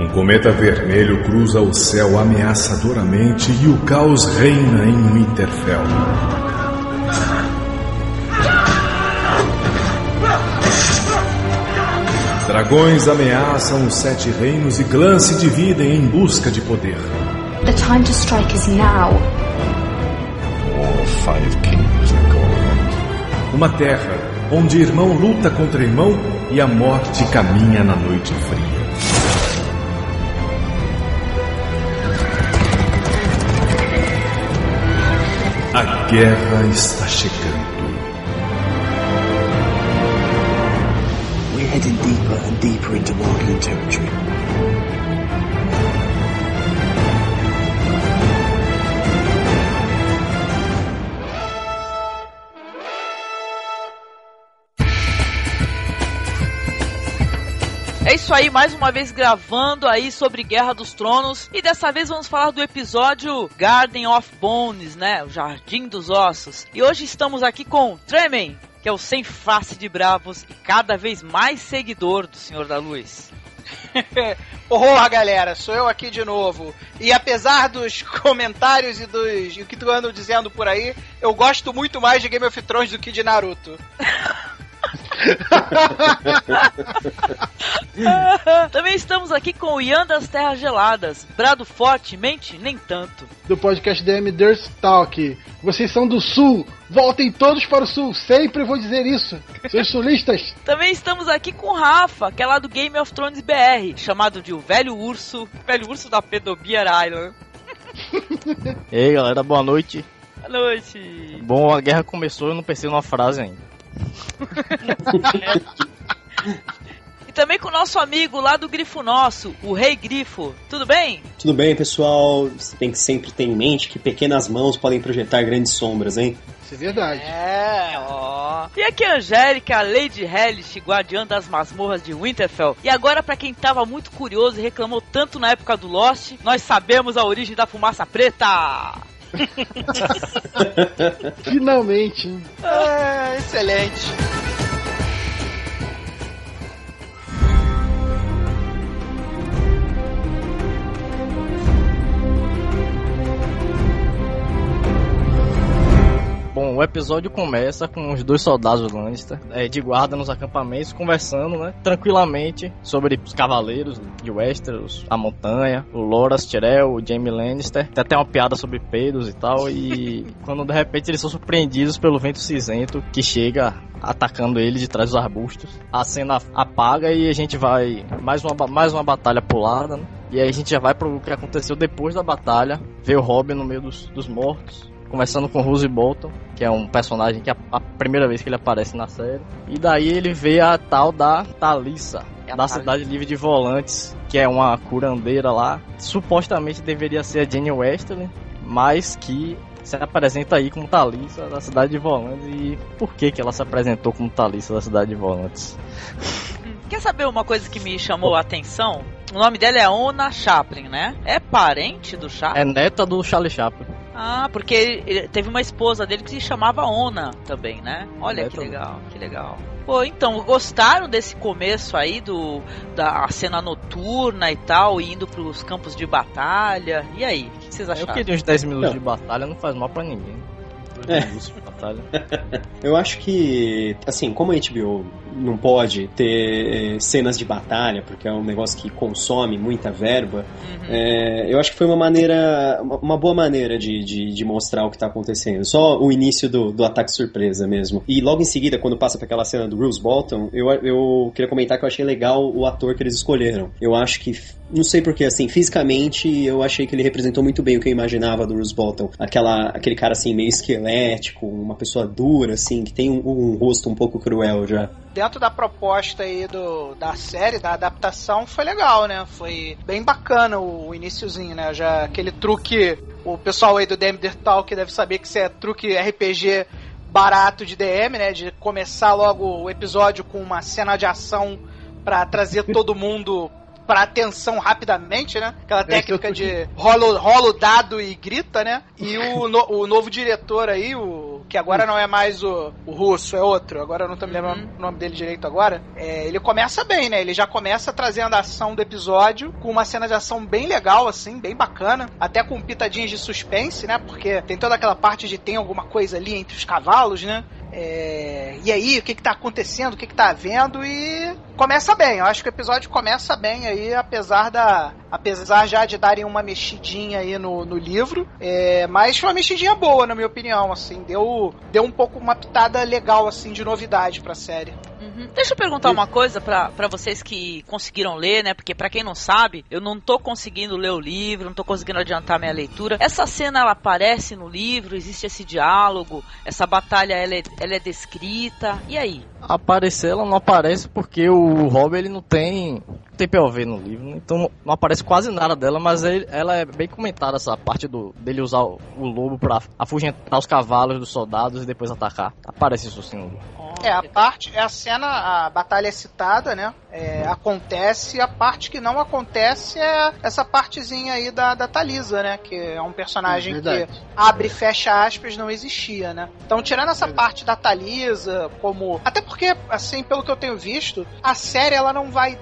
cometa vermelho cruza o céu ameaçadoramente e o caos reina em Winterfell. Dragões ameaçam os 7 reinos e clãs se dividem em busca de poder. The time to strike is now. All 5 kingdoms are gone. Uma terra onde irmão luta contra irmão e a morte caminha na noite fria. A guerra está chegando. We're heading deeper and deeper into Wildling territory. É isso aí, mais uma vez gravando aí sobre Guerra dos Tronos. E dessa vez vamos falar do episódio Garden of Bones, né? O Jardim dos Ossos. E hoje estamos aqui com Tremen, que é o sem face de bravos e cada vez mais seguidor do Senhor da Luz. Porra, galera, sou eu aqui de novo. E apesar dos comentários e o que tu anda dizendo por aí, eu gosto muito mais de Game of Thrones do que de Naruto. Também estamos aqui com o Ian das Terras Geladas. Brado fortemente, nem tanto. Do podcast DM Dirt Talk. Vocês são do Sul, voltem todos para o Sul. Sempre vou dizer isso, seus sulistas. Também estamos aqui com o Rafa, que é lá do Game of Thrones BR, chamado de o Velho Urso da Pedobeer Island. E aí, galera, boa noite. Boa noite. Bom, a guerra começou e eu não pensei numa frase ainda. E também com o nosso amigo lá do Grifo Nosso, o Rei Grifo. Tudo bem? Tudo bem, pessoal. Você tem que sempre ter em mente que pequenas mãos podem projetar grandes sombras, hein? Isso é verdade. Ó. E aqui a Angélica, a Lady Hellish, guardiã das masmorras de Winterfell. E agora, pra quem tava muito curioso e reclamou tanto na época do Lost, nós sabemos a origem da fumaça preta. Finalmente. Excelente. Bom, o episódio começa com os 2 soldados Lannister de guarda nos acampamentos, conversando, né, tranquilamente sobre os cavaleiros de Westeros, a montanha, o Loras Tyrell, o Jaime Lannister. Tem até uma piada sobre peidos e tal, e quando de repente eles são surpreendidos pelo vento cinzento que chega atacando ele de trás dos arbustos. A cena apaga e a gente vai mais uma batalha pulada, né? E aí a gente já vai pro que aconteceu depois da batalha, ver o Robin no meio dos mortos, começando com Roose Bolton, que é um personagem que é a primeira vez que ele aparece na série. E daí ele vê a tal da Talissa, da Cidade Livre de Volantes, que é uma curandeira lá. Supostamente deveria ser a Jaime Westerling, mas que se apresenta aí como Talissa da Cidade de Volantes. E por que ela se apresentou como Talissa da Cidade de Volantes? Quer saber uma coisa que me chamou a atenção? O nome dela é Ona Chaplin, né? É parente do Chaplin? É neta do Charlie Chaplin. Ah, porque ele teve uma esposa dele que se chamava Ona também, né? Olha que legal, que legal. Pô, então, gostaram desse começo aí da cena noturna e tal, indo pros campos de batalha? E aí, o que vocês acharam? Eu queria uns 10 minutos de batalha, não faz mal pra ninguém. De batalha. Eu acho que, assim, como a HBO não pode ter cenas de batalha, porque é um negócio que consome muita verba, eu acho que foi uma boa maneira de mostrar o que tá acontecendo. Só o início do ataque surpresa mesmo. E logo em seguida, quando passa pra aquela cena do Roose Bolton, eu queria comentar que eu achei legal o ator que eles escolheram. Eu acho que, não sei porquê, assim, fisicamente eu achei que ele representou muito bem o que eu imaginava do Roose Bolton. Aquele cara assim, meio esquelético, uma pessoa dura, assim, que tem um rosto um pouco cruel já. Dentro da proposta aí da série, da adaptação, foi legal, né? Foi bem bacana o iniciozinho, né? Já aquele truque, o pessoal aí do DM Dirt Talk deve saber que isso é truque RPG barato de DM, né? De começar logo o episódio com uma cena de ação pra trazer todo mundo pra atenção rapidamente, né? Aquela técnica de rola o dado e grita, né? E o novo diretor aí, o que agora não é mais o russo, é outro, agora eu não tô me lembrando o nome dele direito agora, ele começa bem, né? Ele já começa trazendo a ação do episódio, com uma cena de ação bem legal, assim, bem bacana, até com pitadinhas de suspense, né? Porque tem toda aquela parte de tem alguma coisa ali entre os cavalos, né? E aí, o que tá acontecendo, o que tá havendo, e começa bem. Eu acho que o episódio começa bem aí, apesar já de darem uma mexidinha aí no livro, mas foi uma mexidinha boa, na minha opinião, assim, deu um pouco uma pitada legal, assim, de novidade pra série. Deixa eu perguntar uma coisa pra vocês que conseguiram ler, né? Porque pra quem não sabe, eu não tô conseguindo ler o livro, não tô conseguindo adiantar minha leitura. Essa cena, ela aparece no livro? Existe esse diálogo? Essa batalha, ela é descrita? E aí? Aparecer, ela não aparece porque o Robb, ele não tem POV no livro, então não aparece quase nada dela, mas ela é bem comentada, essa parte dele usar o lobo pra afugentar os cavalos dos soldados e depois atacar. Aparece isso sim no livro. A batalha é citada, né? Acontece, a parte que não acontece é essa partezinha aí da Thalisa, né? Que é um personagem que abre e fecha aspas, não existia, né? Então, tirando essa parte da Thalisa, até porque, assim, pelo que eu tenho visto, a série, ela não vai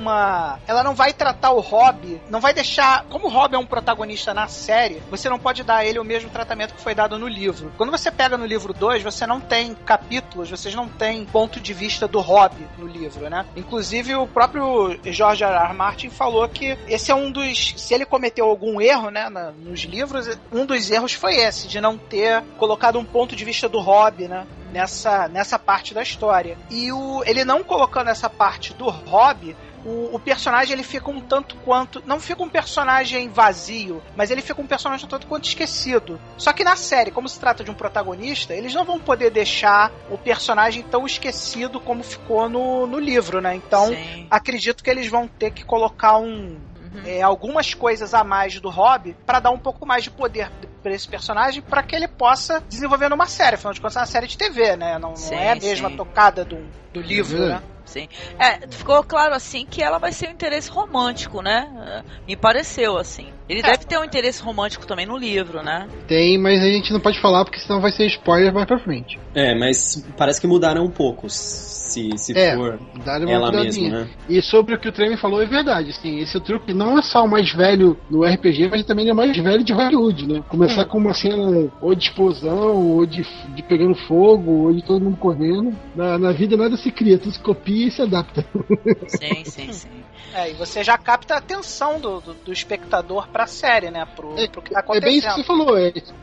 tratar o Robb, não vai deixar... Como o Robb é um protagonista na série, você não pode dar a ele o mesmo tratamento que foi dado no livro. Quando você pega no livro 2, você não tem capítulos, vocês não tem ponto de vista do Robb no livro, né? Inclusive, o próprio George R. R. Martin falou que esse é um dos... Se ele cometeu algum erro, né, nos livros, um dos erros foi esse, de não ter colocado um ponto de vista do Robb, né? Nessa parte da história. E ele não colocando essa parte do Robb, o personagem, ele fica um tanto quanto... Não fica um personagem vazio, mas ele fica um personagem um tanto quanto esquecido. Só que na série, como se trata de um protagonista, eles não vão poder deixar o personagem tão esquecido como ficou no livro, né? Então, acredito que eles vão ter que colocar algumas coisas a mais do Robb para dar um pouco mais de poder para esse personagem, para que ele possa desenvolver numa série. Afinal de contas, é uma série de TV, né? Não é a mesma tocada do livro, né? Sim. Ficou claro, assim, que ela vai ser um interesse romântico, né? Me pareceu, assim. Ele deve ter um interesse romântico também no livro, né? Tem, mas a gente não pode falar, porque senão vai ser spoiler mais pra frente. Mas parece que mudaram um pouco, se for ela mesma, né? E sobre o que o Treme falou, é verdade, assim, esse truque não é só o mais velho no RPG, mas também é o mais velho de Hollywood, né? Começar com uma cena ou de explosão, ou de pegando fogo, ou de todo mundo correndo. Na vida nada se cria, tudo se copia e se adapta. Sim. E você já capta a atenção do espectador pra série, né? Pro que tá acontecendo. É bem isso que você falou,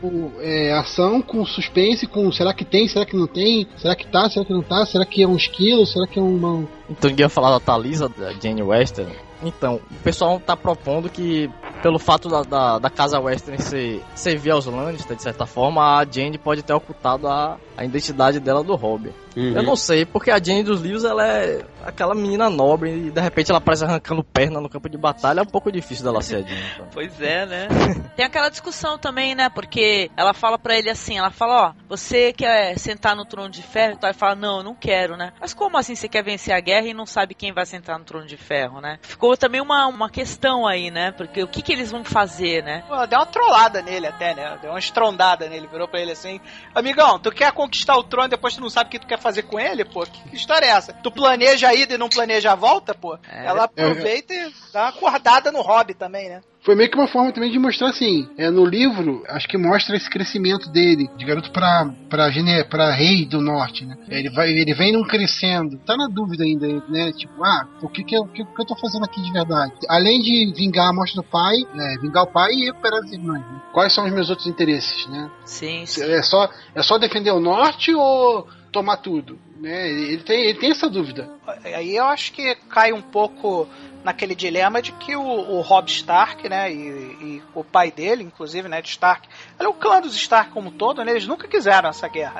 ação com suspense, com será que tem, será que não tem, será que tá, será que não tá, será que é um esquilo, será que é uma... Então ninguém ia falar da Thalisa, da Jane Wester. Então, o pessoal tá propondo que, pelo fato da casa Western servir aos Lannister, de certa forma, a Jane pode ter ocultado a identidade dela do Robb. Eu não sei, porque a Jane dos livros, ela é aquela menina nobre e de repente ela aparece arrancando perna no campo de batalha, é um pouco difícil dela ser a Jane. Então. Pois é, né? Tem aquela discussão também, né? Porque ela fala pra ele assim, ela fala, você quer sentar no trono de ferro? Então ele fala, não, eu não quero, né? Mas como assim você quer vencer a guerra e não sabe quem vai sentar no trono de ferro, né? Ficou também uma questão aí, né? Porque o que eles vão fazer, né? Pô, deu uma trollada nele até, né? Deu uma estrondada nele, virou pra ele assim, amigão, tu quer conquistar o trono e depois tu não sabe o que tu quer fazer com ele, pô? Que história é essa? Tu planeja a ida e não planeja a volta, pô? Ela aproveita e dá uma acordada no Robb também, né? Foi meio que uma forma também de mostrar assim, no livro, acho que mostra esse crescimento dele, de garoto pra rei do norte, né? Ele vem num crescendo, tá na dúvida ainda, né? Tipo, o que eu tô fazendo aqui de verdade? Além de vingar a morte do pai, vingar o pai e recuperar as irmãs, né? Quais são os meus outros interesses, né? Sim. É só defender o norte ou tomar tudo, né? Ele tem essa dúvida. Aí eu acho que cai um pouco naquele dilema de que o Robb Stark, né, e o pai dele, inclusive, né, de Stark, o clã dos Stark como um todo, né, eles nunca quiseram essa guerra, né?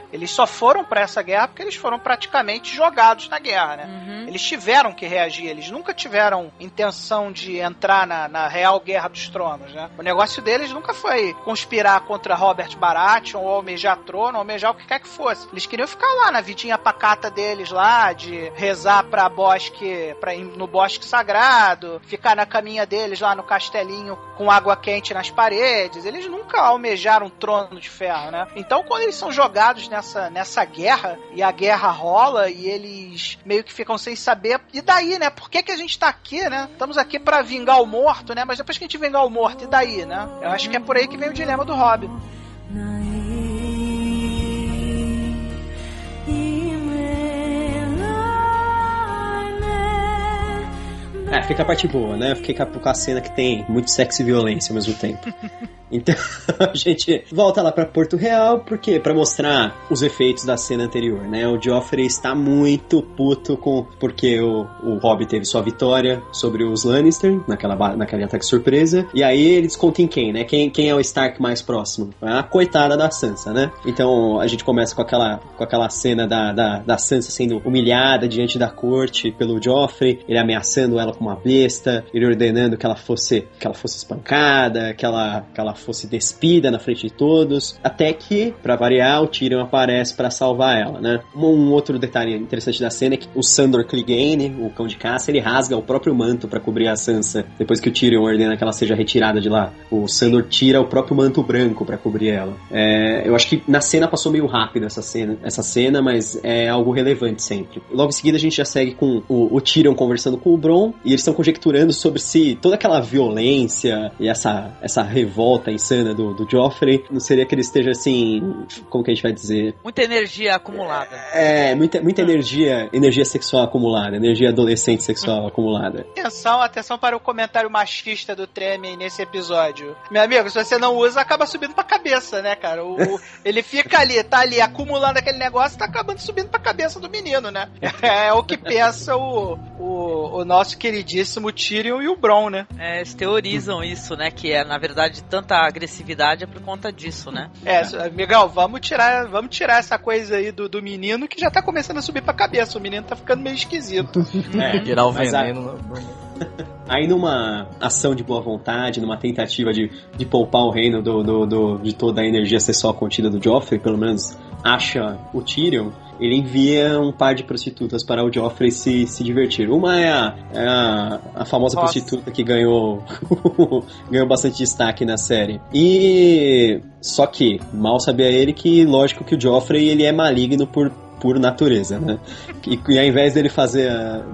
Eles só foram pra essa guerra porque eles foram praticamente jogados na guerra, né? Eles tiveram que reagir, eles nunca tiveram intenção de entrar na real Guerra dos Tronos, né? O negócio deles nunca foi conspirar contra Robert Baratheon ou almejar trono, almejar o que quer que fosse. Eles queriam ficar lá na vidinha pacata deles lá, de rezar no bosque sagrado, ficar na caminha deles lá no castelinho com água quente nas paredes. Eles nunca almejaram um trono de ferro, né? Então, quando eles são jogados nessa guerra, e a guerra rola, e eles meio que ficam sem saber, e daí, né? Por que a gente tá aqui, né? Estamos aqui pra vingar o morto, né? Mas depois que a gente vingar o morto, e daí, né? Eu acho que é por aí que vem o dilema do Robb. Fica a parte boa, né? Fica com a cena que tem muito sexo e violência ao mesmo tempo. Então, a gente volta lá pra Porto Real, porque pra mostrar os efeitos da cena anterior, né? O Joffrey está muito puto porque o Robb teve sua vitória sobre os Lannister, naquele ataque surpresa, e aí eles contam em quem, né? Quem é o Stark mais próximo? A coitada da Sansa, né? Então, a gente começa com aquela cena da Sansa sendo humilhada diante da corte pelo Joffrey, ele ameaçando ela com uma besta, ele ordenando que ela fosse espancada, que ela fosse despida na frente de todos, até que, pra variar, o Tyrion aparece pra salvar ela, né? Um outro detalhe interessante da cena é que o Sandor Clegane, o cão de caça, ele rasga o próprio manto pra cobrir a Sansa, depois que o Tyrion ordena que ela seja retirada de lá. O Sandor tira o próprio manto branco pra cobrir ela. Eu acho que na cena passou meio rápido essa cena, mas é algo relevante sempre. Logo em seguida a gente já segue com o Tyrion conversando com o Bronn, e eles estão conjecturando sobre se toda aquela violência e essa revolta insana do Joffrey, não seria que ele esteja assim, como que a gente vai dizer? Muita energia acumulada. Muita energia sexual acumulada, energia adolescente sexual acumulada. Atenção para o comentário machista do Treme nesse episódio. Meu amigo, se você não usa, acaba subindo pra cabeça, né, cara? Ele fica ali, tá ali, acumulando aquele negócio, tá acabando subindo pra cabeça do menino, né? É o que pensa o nosso queridíssimo Tyrion e o Bronn, né? Eles teorizam isso, né? Que na verdade, tanta agressividade é por conta disso, né? Amigão, vamos tirar essa coisa aí do menino que já tá começando a subir pra cabeça. O menino tá ficando meio esquisito. Tirar o veneno. Aí numa ação de boa vontade, numa tentativa de poupar o reino de toda a energia sexual contida do Joffrey, pelo menos acha o Tyrion, ele envia um par de prostitutas para o Joffrey se divertir. Uma é a famosa prostituta que ganhou bastante destaque na série. E só que mal sabia ele que, lógico, que o Joffrey ele é maligno por natureza, né? E ao invés dele fazer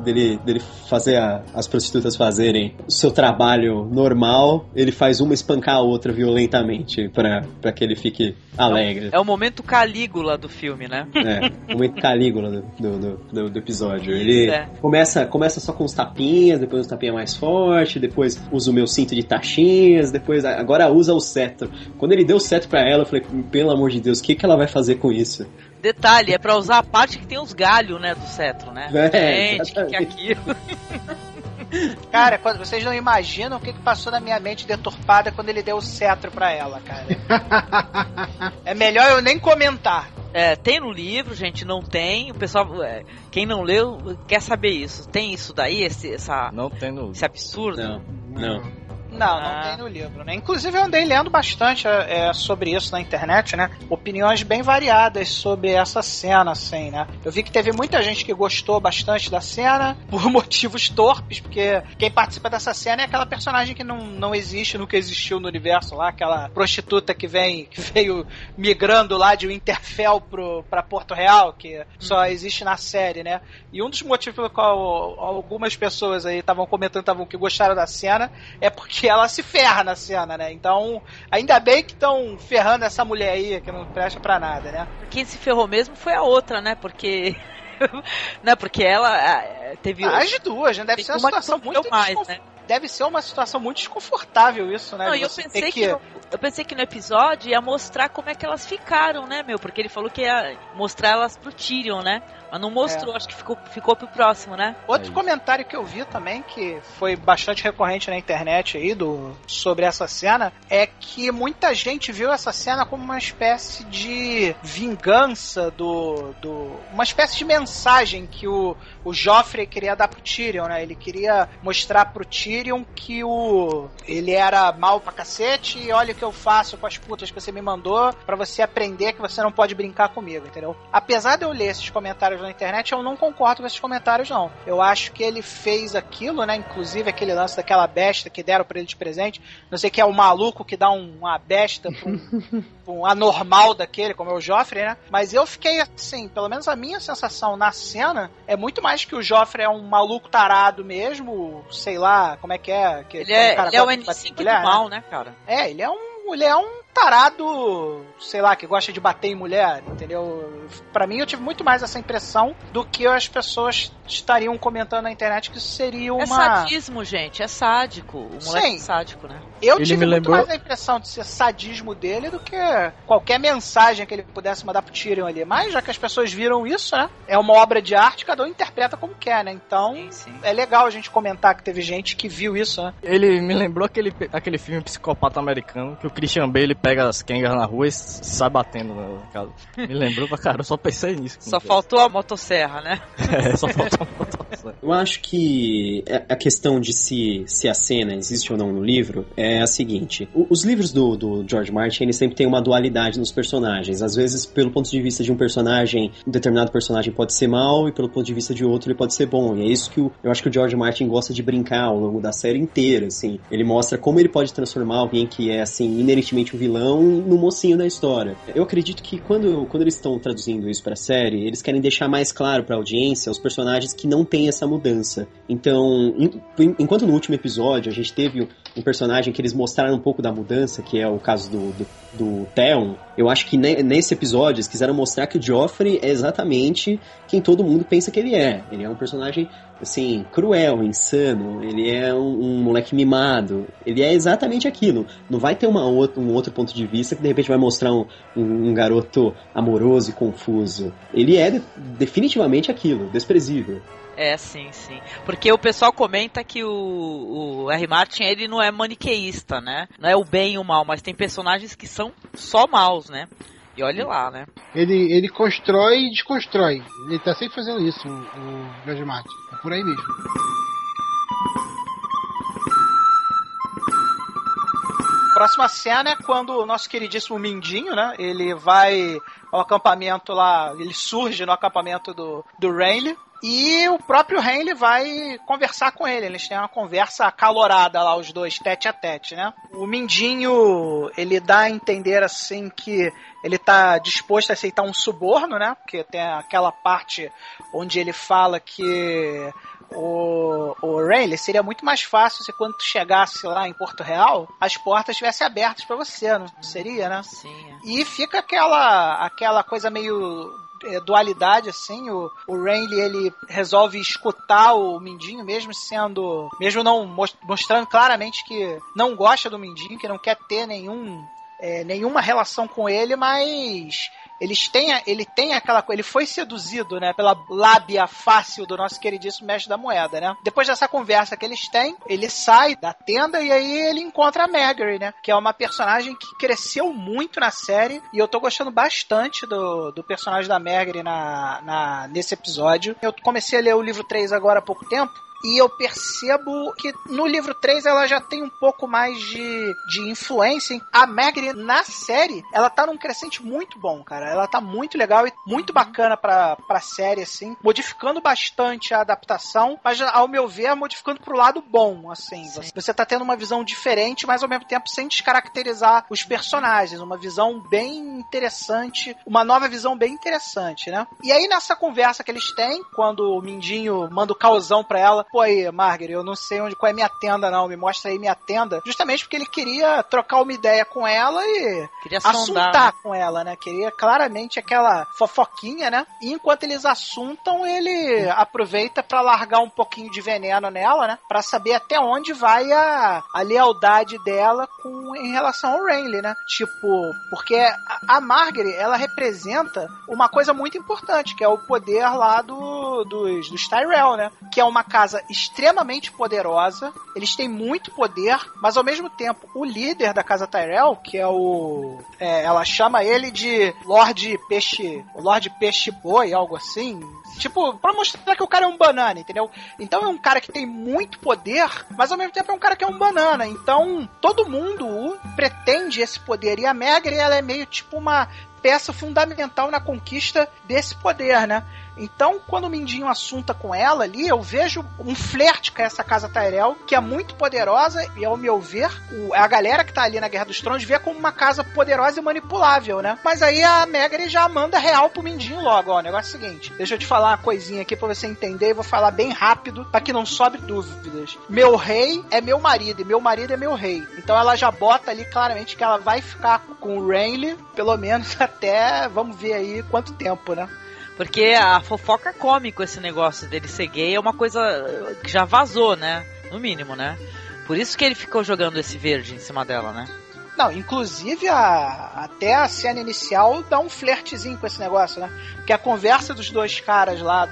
as prostitutas fazerem o seu trabalho normal, ele faz uma espancar a outra violentamente pra que ele fique alegre. É o momento Calígula do filme, né? O momento Calígula do episódio. Ele começa só com os tapinhas, depois uns tapinhas mais fortes, depois usa o meu cinto de taxinhas, depois agora usa o cetro. Quando ele deu o cetro pra ela, eu falei, pelo amor de Deus, o que ela vai fazer com isso? Detalhe, é pra usar a parte que tem os galhos, né, do cetro, né? Gente, que é aquilo? Cara, vocês não imaginam o que passou na minha mente deturpada quando ele deu o cetro pra ela, cara. É melhor eu nem comentar. Tem no livro, gente, não tem. O pessoal, quem não leu, quer saber isso. Tem isso daí, não tem no... esse absurdo? Não. Não tem no livro, né? Inclusive eu andei lendo bastante sobre isso na internet, né? Opiniões bem variadas sobre essa cena, assim, né? Eu vi que teve muita gente que gostou bastante da cena por motivos torpes, porque quem participa dessa cena é aquela personagem que não existe, nunca existiu no universo lá, aquela prostituta que veio migrando lá de Winterfell pra Porto Real, que só existe na série, né? E um dos motivos pelo qual algumas pessoas aí estavam comentando que gostaram da cena é porque ela se ferra na cena, né? Então, ainda bem que estão ferrando essa mulher aí, que não presta pra nada, né? Quem se ferrou mesmo foi a outra, né? Porque... né? Porque ela teve... As duas, né? Deve ser uma situação muito... mais, né? Deve ser uma situação muito desconfortável isso, né? Não, eu pensei que Eu pensei que no episódio ia mostrar como é que elas ficaram, né, meu? Porque ele falou que ia mostrar elas pro Tyrion, né? Mas não mostrou, acho que ficou pro próximo, né? Outro comentário que eu vi também, que foi bastante recorrente na internet aí sobre essa cena, é que muita gente viu essa cena como uma espécie de vingança uma espécie de mensagem que o Joffrey queria dar pro Tyrion, né? Ele queria mostrar pro Tyrion que ele era mal pra cacete e olha o que eu faço com as putas que você me mandou pra você aprender que você não pode brincar comigo, entendeu? Apesar de eu ler esses comentários na internet, eu não concordo com esses comentários, não. Eu acho que ele fez aquilo, né? Inclusive aquele lance daquela besta que deram pra ele de presente. Não sei que é o maluco que dá uma besta pra um anormal daquele, como é o Joffrey, né? Mas eu fiquei assim, pelo menos a minha sensação na cena é muito mais que o Joffrey é um maluco tarado mesmo, sei lá, como é que é? Ele é o N5 do mal, né, cara? Ele é um tarado, sei lá, que gosta de bater em mulher, entendeu? Pra mim, eu tive muito mais essa impressão do que as pessoas estariam comentando na internet que isso seria uma... É sadismo, gente, é sádico. O moleque é sádico, né? Eu tive muito mais a impressão de ser sadismo dele do que qualquer mensagem que ele pudesse mandar pro Tyrion ali. Mas, já que as pessoas viram isso, né? É uma obra de arte, cada um interpreta como quer, né? Então, sim. É legal a gente comentar que teve gente que viu isso, né? Ele me lembrou aquele filme Psicopata Americano, que o Christian Bale pega as Kengas na rua e sai batendo na casa. Me lembrou pra caramba, eu só pensei nisso. Só faltou a motosserra, né? Só faltou a motosserra. Eu acho que a questão de se a cena existe ou não no livro é a seguinte. Os livros do George Martin, eles sempre têm uma dualidade nos personagens. Às vezes, pelo ponto de vista de um personagem, um determinado personagem pode ser mal, e pelo ponto de vista de outro, ele pode ser bom. E é isso que eu acho que o George Martin gosta de brincar ao longo da série inteira, assim. Ele mostra como ele pode transformar alguém que é, assim, inerentemente um vilão no mocinho da história. Eu acredito que quando eles estão traduzindo isso pra série, eles querem deixar mais claro pra audiência os personagens que não têm essa mudança. Então, enquanto no último episódio a gente teve um personagem que eles mostraram um pouco da mudança, que é o caso do Theon, eu acho que nesse episódio eles quiseram mostrar que o Joffrey é exatamente quem todo mundo pensa que ele é. Ele é um personagem, assim, cruel, insano, ele é um moleque mimado, ele é exatamente aquilo. Não vai ter um outro ponto de vista que de repente vai mostrar um garoto amoroso e confuso. Ele é definitivamente aquilo, desprezível. É, sim. Porque o pessoal comenta que o R. Martin, ele não é maniqueísta, né? Não é o bem e o mal, mas tem personagens que são só maus, né? E olha lá, né? Ele constrói e desconstrói. Ele tá sempre fazendo isso, o George Martin. É por aí mesmo. Próxima cena é quando o nosso queridíssimo Mindinho, né? Ele vai ao acampamento lá, ele surge no acampamento do Renly. E o próprio Renly vai conversar com ele. Eles têm uma conversa acalorada lá, os dois, tete a tete, né? O Mindinho, ele dá a entender, assim, que ele tá disposto a aceitar um suborno, né? Porque tem aquela parte onde ele fala que o Renly, seria muito mais fácil se quando tu chegasse lá em Porto Real, as portas estivessem abertas pra você, não seria, né? Sim. E fica aquela coisa meio... dualidade, assim, o Renly, ele resolve escutar o Mindinho, mesmo não mostrando claramente que não gosta do Mindinho, que não quer ter nenhuma relação com ele, mas ele tem aquela coisa, ele foi seduzido, né, pela lábia fácil do nosso queridíssimo mestre da moeda, né? Depois dessa conversa que eles têm, ele sai da tenda e aí ele encontra a Margaery, né, que é uma personagem que cresceu muito na série, e eu tô gostando bastante do personagem da Margaery nesse episódio. Eu comecei a ler o livro 3 agora há pouco tempo, e eu percebo que no livro 3 ela já tem um pouco mais de influência. A Margaery, na série, ela tá num crescente muito bom, cara. Ela tá muito legal e muito bacana pra série, assim. Modificando bastante a adaptação, mas, ao meu ver, modificando pro lado bom, assim. Sim. Você tá tendo uma visão diferente, mas, ao mesmo tempo, sem descaracterizar os personagens. Uma visão bem interessante, uma nova visão bem interessante, né? E aí, nessa conversa que eles têm, quando o Mindinho manda o causão pra ela, pô aí, Margaery, eu não sei qual é minha tenda não, me mostra aí minha tenda. Justamente porque ele queria trocar uma ideia com ela e queria assuntar, sondar, né? Com ela, né? Queria claramente aquela fofoquinha, né? E enquanto eles assuntam, ele aproveita pra largar um pouquinho de veneno nela, né? Pra saber até onde vai a lealdade dela em relação ao Renly, né? Tipo, porque a Margaery, ela representa uma coisa muito importante, que é o poder lá dos Tyrell, né? Que é uma casa extremamente poderosa, eles têm muito poder, mas ao mesmo tempo, o líder da casa Tyrell, que é ela chama ele de Lorde Peixe Boi, algo assim. Tipo, pra mostrar que o cara é um banana, entendeu? Então é um cara que tem muito poder, mas ao mesmo tempo é um cara que é um banana. Então todo mundo pretende esse poder. E a Margaery, ela é meio tipo uma peça fundamental na conquista desse poder, né? Então, quando o Mindinho assunta com ela ali, eu vejo um flerte com essa casa Tyrell, que é muito poderosa, e ao meu ver, a galera que tá ali na Guerra dos Tronos vê como uma casa poderosa e manipulável, né? Mas aí a Margaery já manda real pro Mindinho logo, ó, o negócio é o seguinte, deixa eu te falar uma coisinha aqui pra você entender, e vou falar bem rápido, pra que não sobre dúvidas. Meu rei é meu marido, e meu marido é meu rei. Então ela já bota ali claramente que ela vai ficar com o Renly, pelo menos até, vamos ver aí quanto tempo, né? Porque a fofoca come com esse negócio dele ser gay, é uma coisa que já vazou, né? No mínimo, né? Por isso que ele ficou jogando esse verde em cima dela, né? Não, inclusive até a cena inicial dá um flertezinho com esse negócio, né? Porque a conversa dos dois caras lá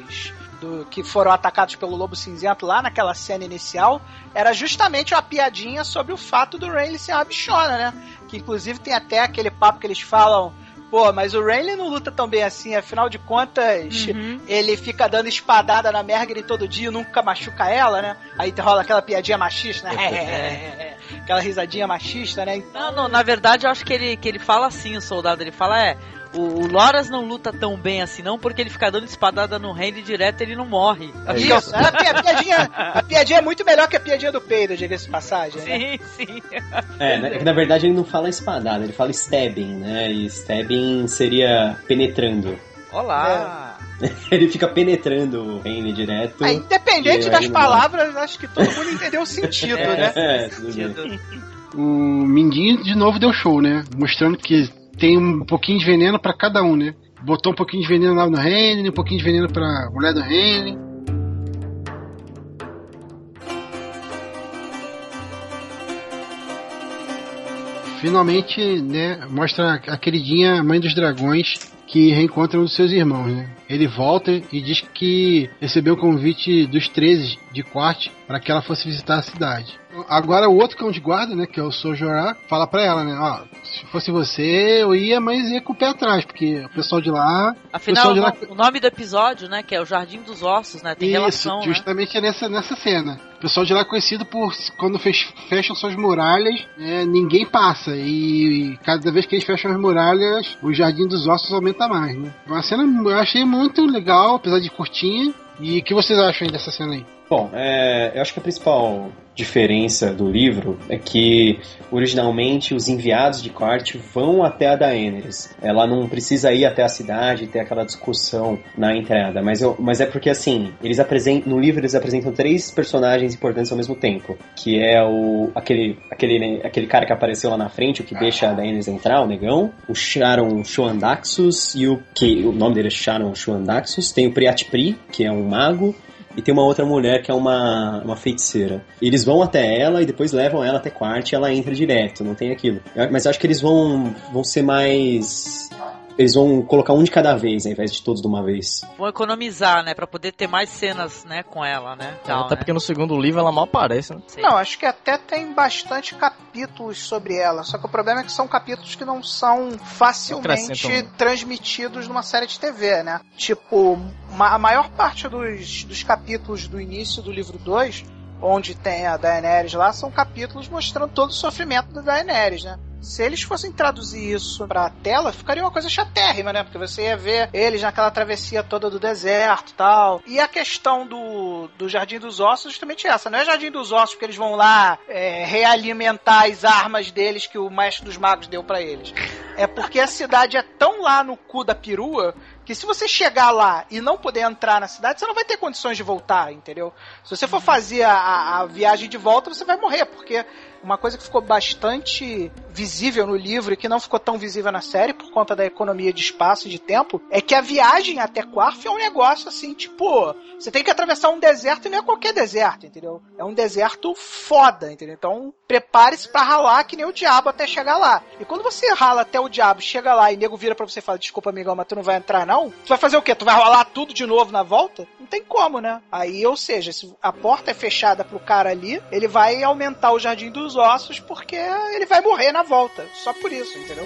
que foram atacados pelo Lobo Cinzento lá naquela cena inicial era justamente uma piadinha sobre o fato do Renly ser uma bichona, né? Que inclusive tem até aquele papo que eles falam: pô, mas o Renly não luta tão bem assim, afinal de contas, ele fica dando espadada na Margaery todo dia e nunca machuca ela, né? Aí rola aquela piadinha machista, né? Aquela risadinha machista, né? Então... Não, na verdade eu acho que ele fala assim, o soldado, ele fala, o Loras não luta tão bem assim não, porque ele fica dando espadada no Renly direto e ele não morre. Isso. A piadinha é muito melhor que a piadinha do peido, diga-se de passagem, né? Sim. Na verdade ele não fala espadada, ele fala stabbing, né? E stabbing seria penetrando. Olá! Ele fica penetrando o Renly direto. Independente das palavras, acho que todo mundo entendeu o sentido, né? O Mindinho de novo deu show, né? Mostrando que tem um pouquinho de veneno pra cada um, né? Botou um pouquinho de veneno lá no Renly, um pouquinho de veneno pra mulher do Renly. Finalmente, né, mostra a queridinha Mãe dos Dragões que reencontra um dos seus irmãos, né? Ele volta e diz que recebeu o convite dos 13 de Quart para que ela fosse visitar a cidade. Agora o outro cão de guarda, né, que é o Sor Jorah, fala pra ela, né, ó, se fosse você, eu ia, mas ia com o pé atrás, porque o pessoal de lá... Afinal, o nome do episódio, né, que é o Jardim dos Ossos, né, tem relação, Isso, justamente né? É nessa cena. O pessoal de lá é conhecido por, quando fecham suas muralhas, ninguém passa, e cada vez que eles fecham as muralhas, o Jardim dos Ossos aumenta mais, né. Uma cena eu achei muito legal, apesar de curtinha. E o que vocês acham aí dessa cena aí? Bom, eu acho que a principal diferença do livro é que originalmente os enviados de Quart vão até a Daenerys. Ela não precisa ir até a cidade e ter aquela discussão na entrada, mas é porque assim, no livro eles apresentam 3 personagens importantes ao mesmo tempo, que é aquele cara que apareceu lá na frente, o que deixa a Daenerys entrar, o negão, o Sharon Shoandaxus e o nome dele é Sharon Shoandaxus, tem o Priat Pri, que é um mago, e tem uma outra mulher que é uma feiticeira. Eles vão até ela e depois levam ela até Quart e ela entra direto, não tem aquilo. Mas eu acho que eles vão ser mais... Eles vão colocar um de cada vez, ao invés de todos de uma vez. Vão economizar, né? Pra poder ter mais cenas, né? Com ela, né? Tal, até né? porque no segundo livro ela mal aparece, né? Sim. Não, acho que até tem bastante capítulos sobre ela. Só que o problema é que são capítulos que não são facilmente transmitidos numa série de TV, né? Tipo, a maior parte dos capítulos do início do livro 2, onde tem a Daenerys lá, são capítulos mostrando todo o sofrimento da Daenerys, né? Se eles fossem traduzir isso pra tela, ficaria uma coisa chatérrima, né? Porque você ia ver eles naquela travessia toda do deserto e tal. E a questão do Jardim dos Ossos é justamente essa. Não é Jardim dos Ossos porque eles vão lá realimentar as armas deles que o Mestre dos Magos deu pra eles. É porque a cidade é tão lá no cu da perua que Porque se você chegar lá e não poder entrar na cidade, você não vai ter condições de voltar, entendeu? Se você for fazer a viagem de volta, você vai morrer, porque uma coisa que ficou bastante visível no livro e que não ficou tão visível na série por conta da economia de espaço e de tempo, é que a viagem até Quarth é um negócio assim, tipo, você tem que atravessar um deserto e não é qualquer deserto, entendeu? É um deserto foda, entendeu? Então, prepare-se pra ralar que nem o diabo até chegar lá. E quando você rala até o diabo, chega lá e nego vira pra você e fala, desculpa, amigão, mas tu não vai entrar não? Tu vai fazer o quê? Tu vai rolar tudo de novo na volta? Não tem como, né? Aí, ou seja, se a porta é fechada pro cara ali, ele vai aumentar o Jardim dos Ossos porque ele vai morrer na volta. Só por isso, entendeu?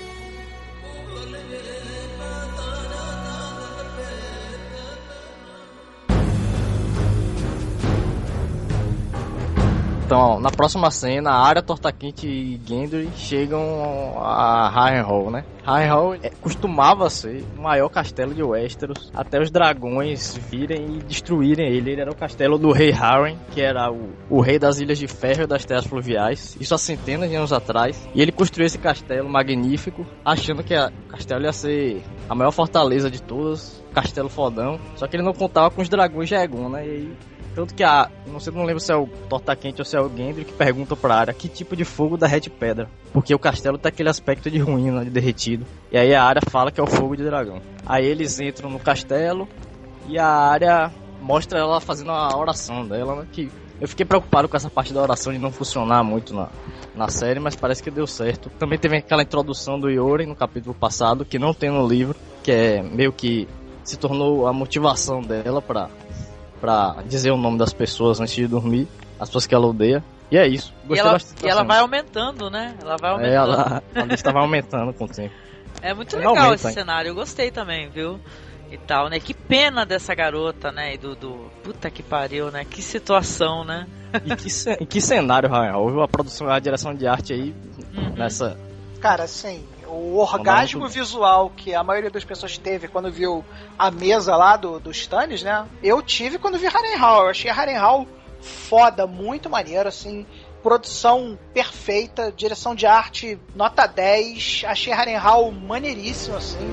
Então, na próxima cena, a Arya, Tortaquinte e Gendry chegam a Harrenhal, né? Harrenhal costumava ser o maior castelo de Westeros, até os dragões virem e destruírem ele. Ele era o castelo do rei Harren, que era o rei das Ilhas de Ferro e das Terras Fluviais, isso há centenas de anos atrás. E ele construiu esse castelo magnífico, achando que o castelo ia ser a maior fortaleza de todas, castelo fodão. Só que ele não contava com os dragões de Aegon, né? E aí, tanto que não lembro se é o Tortaquente ou se é o Gendry que pergunta pra Arya que tipo de fogo derrete pedra. Porque o castelo tem aquele aspecto de ruína, de derretido. E aí a Arya fala que é o fogo de dragão. Aí eles entram no castelo e a Arya mostra ela fazendo a oração dela, né? Que eu fiquei preocupado com essa parte da oração de não funcionar muito na série, mas parece que deu certo. Também teve aquela introdução do Yoren no capítulo passado, que não tem no livro, que é meio que se tornou a motivação dela pra dizer o nome das pessoas antes de dormir, as pessoas que ela odeia. E é isso. E ela vai aumentando, né? Ela vai aumentando. A lista vai aumentando com o tempo. É muito legal esse cenário, eu gostei também, viu? E tal, né? Que pena dessa garota, né? E do puta que pariu, né? Que situação, né? E que cenário, Raul? A produção, a direção de arte aí nessa... Cara, assim, o orgasmo visual que a maioria das pessoas teve quando viu a mesa lá dos Stannis, né? Eu tive quando vi Harrenhal. Eu achei a Harrenhal foda, muito maneiro, assim. Produção perfeita, direção de arte nota 10. Achei Harrenhal maneiríssimo, assim.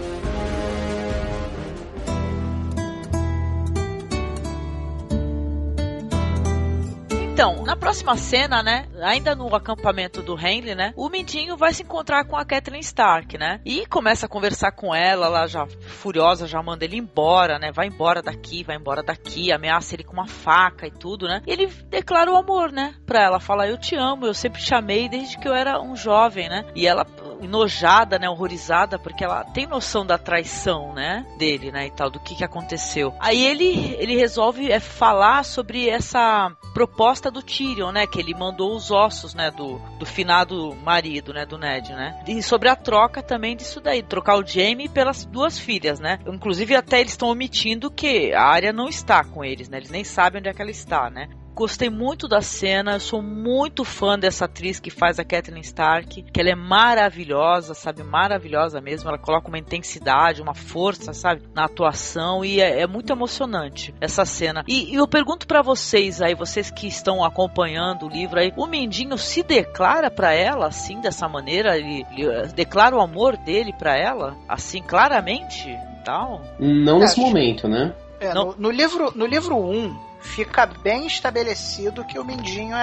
Então, na próxima cena, né, ainda no acampamento do Renly, né, o Mindinho vai se encontrar com a Catelyn Stark, né, e começa a conversar com ela já furiosa, já manda ele embora, né, vai embora daqui, ameaça ele com uma faca e tudo, né, e ele declara o amor, né, pra ela, fala, eu te amo, eu sempre te amei desde que eu era um jovem, né, e ela, enojada, né, horrorizada, porque ela tem noção da traição, né, dele, né, e tal, do que aconteceu. Aí ele resolve falar sobre essa proposta do Tyrion, né, que ele mandou os ossos, né, do finado marido, né, do Ned, né, e sobre a troca também disso daí, trocar o Jaime pelas duas filhas, né, inclusive até eles estão omitindo que a Arya não está com eles, né, eles nem sabem onde é que ela está, né. Gostei muito da cena, eu sou muito fã dessa atriz que faz a Catelyn Stark, que ela é maravilhosa, sabe, maravilhosa mesmo, ela coloca uma intensidade, uma força, sabe, na atuação e é muito emocionante essa cena. E eu pergunto pra vocês aí, vocês que estão acompanhando o livro aí, o Mindinho se declara pra ela assim, dessa maneira, ele declara o amor dele pra ela, assim, claramente, tal? Não nesse momento, né? No livro 1, fica bem estabelecido que o Mindinho